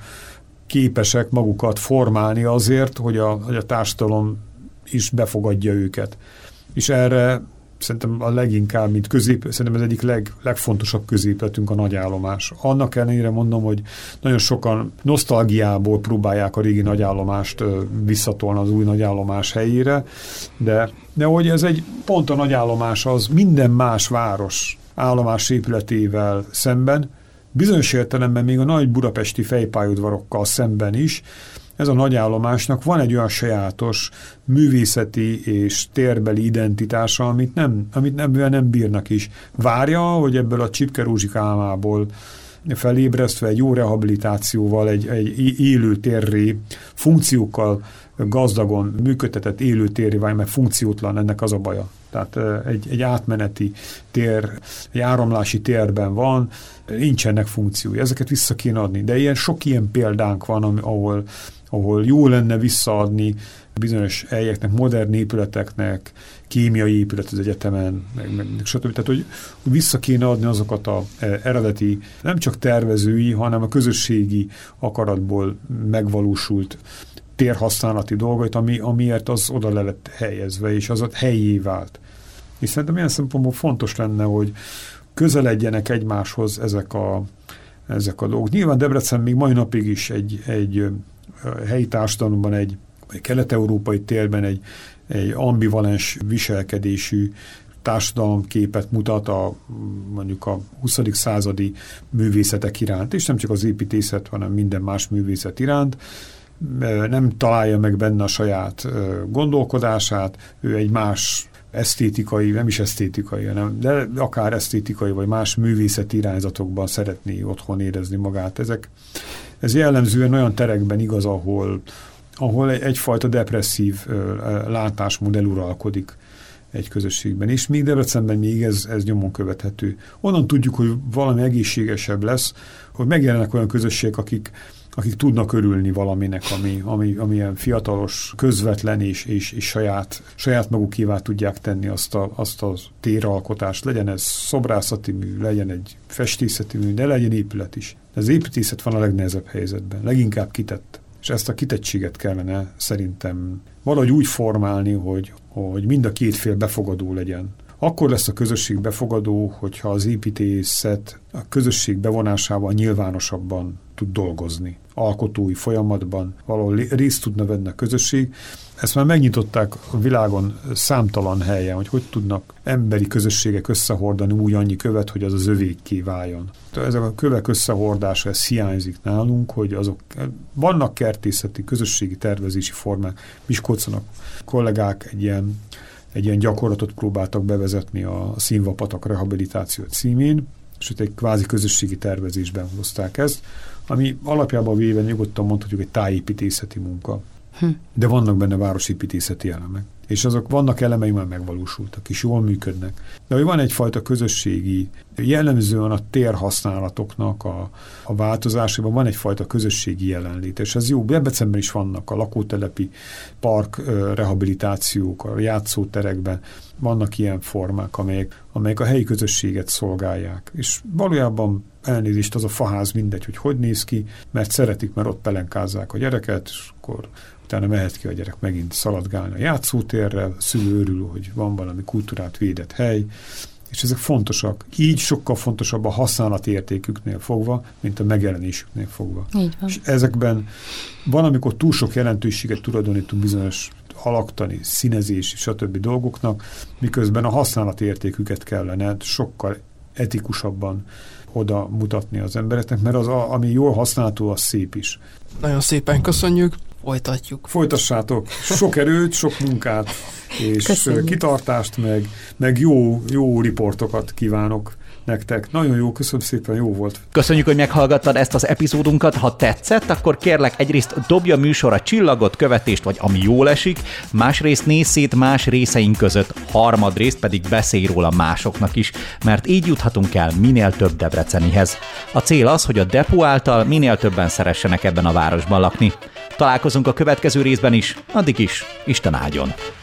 képesek magukat formálni azért, hogy a, hogy a társadalom is befogadja őket. És erre szerintem a leginkább, mint közép, szerintem ez egyik leg, legfontosabb középletünk a nagyállomás. Annak ellenére mondom, hogy nagyon sokan nosztalgiából próbálják a régi nagyállomást visszatolni az új nagyállomás helyére, de, de hogy ez egy pont a nagyállomás az minden más város állomás épületével szemben, bizonyos értelemben még a nagy budapesti fejpályaudvarokkal szemben is, ez a nagyállomásnak van egy olyan sajátos művészeti és térbeli identitása, amit nem, amit nem, nem bírnak is. Várja, hogy ebből a Csipke Rózsik álmából felébresztve egy jó rehabilitációval, egy, egy élő térré, funkciókkal gazdagon működtetett élő térré, vagy meg funkciótlan, ennek az a baja. Tehát egy, egy átmeneti tér, egy áramlási térben van, nincsenek funkciói. Ezeket vissza kéne adni. De ilyen, sok ilyen példánk van, ahol, ahol jó lenne visszaadni bizonyos helyeknek, modern épületeknek, kémiai épület az egyetemen, meg, meg stb. Tehát, hogy vissza kéne adni azokat az eredeti, nem csak tervezői, hanem a közösségi akaratból megvalósult térhasználati dolgait, ami, amiért az oda le lett helyezve, és az ott helyé vált. És szerintem ilyen szempontból fontos lenne, hogy közeledjenek egymáshoz ezek a, ezek a dolgok. Nyilván Debrecen még mai napig is egy, egy helyi társadalomban, egy, egy kelet-európai térben egy, egy ambivalens viselkedésű társadalomképet mutat a, mondjuk a huszadik századi művészetek iránt, és nem csak az építészet, hanem minden más művészet iránt. nem találja meg benne a saját gondolkodását, ő egy más esztétikai, nem is esztétikai, hanem, de akár esztétikai, vagy más művészeti irányzatokban szeretné otthon érezni magát. Ezek, ez jellemzően olyan terekben igaz, ahol, ahol egyfajta depresszív látásmód uralkodik egy közösségben. És még Debrecenben még ez, ez nyomon követhető. Onnan tudjuk, hogy valami egészségesebb lesz, hogy megjelennek olyan közösségek, akik akik tudnak örülni valaminek, ami, ami, ami ilyen fiatalos, közvetlen és, és, és saját, saját magukévá tudják tenni azt a, azt a téralkotást. Legyen ez szobrászati mű, legyen egy festészeti mű, de legyen épület is. Az építészet van a legnehezebb helyzetben, leginkább kitett. És ezt a kitettséget kellene szerintem valahogy úgy formálni, hogy, hogy mind a két fél befogadó legyen. Akkor lesz a közösség befogadó, hogyha az építészet a közösség bevonásával nyilvánosabban tud dolgozni. Alkotói folyamatban valahol részt tudna venni a közösség. Ezt már megnyitották a világon számtalan helyen, hogy hogy tudnak emberi közösségek összehordani úgy annyi követ, hogy az az övékké váljon. Ezek a kövek összehordása, ez hiányzik nálunk, hogy azok vannak kertészeti, közösségi tervezési formák. Miskolcon a kollégák egy ilyen egy ilyen gyakorlatot próbáltak bevezetni a színvapatak rehabilitáció címén, és ott egy kvázi közösségi tervezésben hozták ezt, ami alapjában véve nyugodtan mondhatjuk egy tájépítészeti munka. Hm. De vannak benne városépítészeti elemek. És azok vannak elemei, már megvalósultak, és jól működnek. De hogy van egyfajta közösségi, jellemzően a térhasználatoknak a, a változásában van egyfajta közösségi jelenlét, és ez jó. Debrecenben is vannak a lakótelepi park rehabilitációk, a játszóterekben vannak ilyen formák, amelyek, amelyek a helyi közösséget szolgálják. És valójában elnézést, az a faház mindegy, hogy hogy néz ki, mert szeretik, mert ott pelenkázzák a gyereket, és akkor utána mehet ki a gyerek megint szaladgálni a játszótérre, a szülő örül, hogy van valami kultúrát védett hely, és ezek fontosak. Így sokkal fontosabb a használati értéküknél fogva, mint a megjelenésüknél fogva. Így van. És ezekben van, amikor túl sok jelentőséget tulajdonítunk bizonyos alaktani, színezés, stb. Dolgoknak, miközben a használati értéküket kellene sokkal etikusabban oda mutatni az embereknek, mert az, a, ami jól használható, az szép is. Nagyon szépen köszönjük, folytatjuk. Folytassátok, sok erőt, sok munkát, és köszönjük. Kitartást, meg, meg jó, jó riportokat kívánok nektek. Nagyon jó, köszönöm szépen, jó volt. Köszönjük, hogy meghallgattad ezt az epizódunkat. Ha tetszett, akkor kérlek egyrészt dobja műsorra csillagot, követést, vagy ami jól esik, másrészt nézz szét más részeink között, harmadrészt pedig beszélj róla másoknak is, mert így juthatunk el minél több debrecenihez. A cél az, hogy a Depó által minél többen szeressenek ebben a városban lakni. Találkozunk a következő részben is, addig is, Isten áldjon!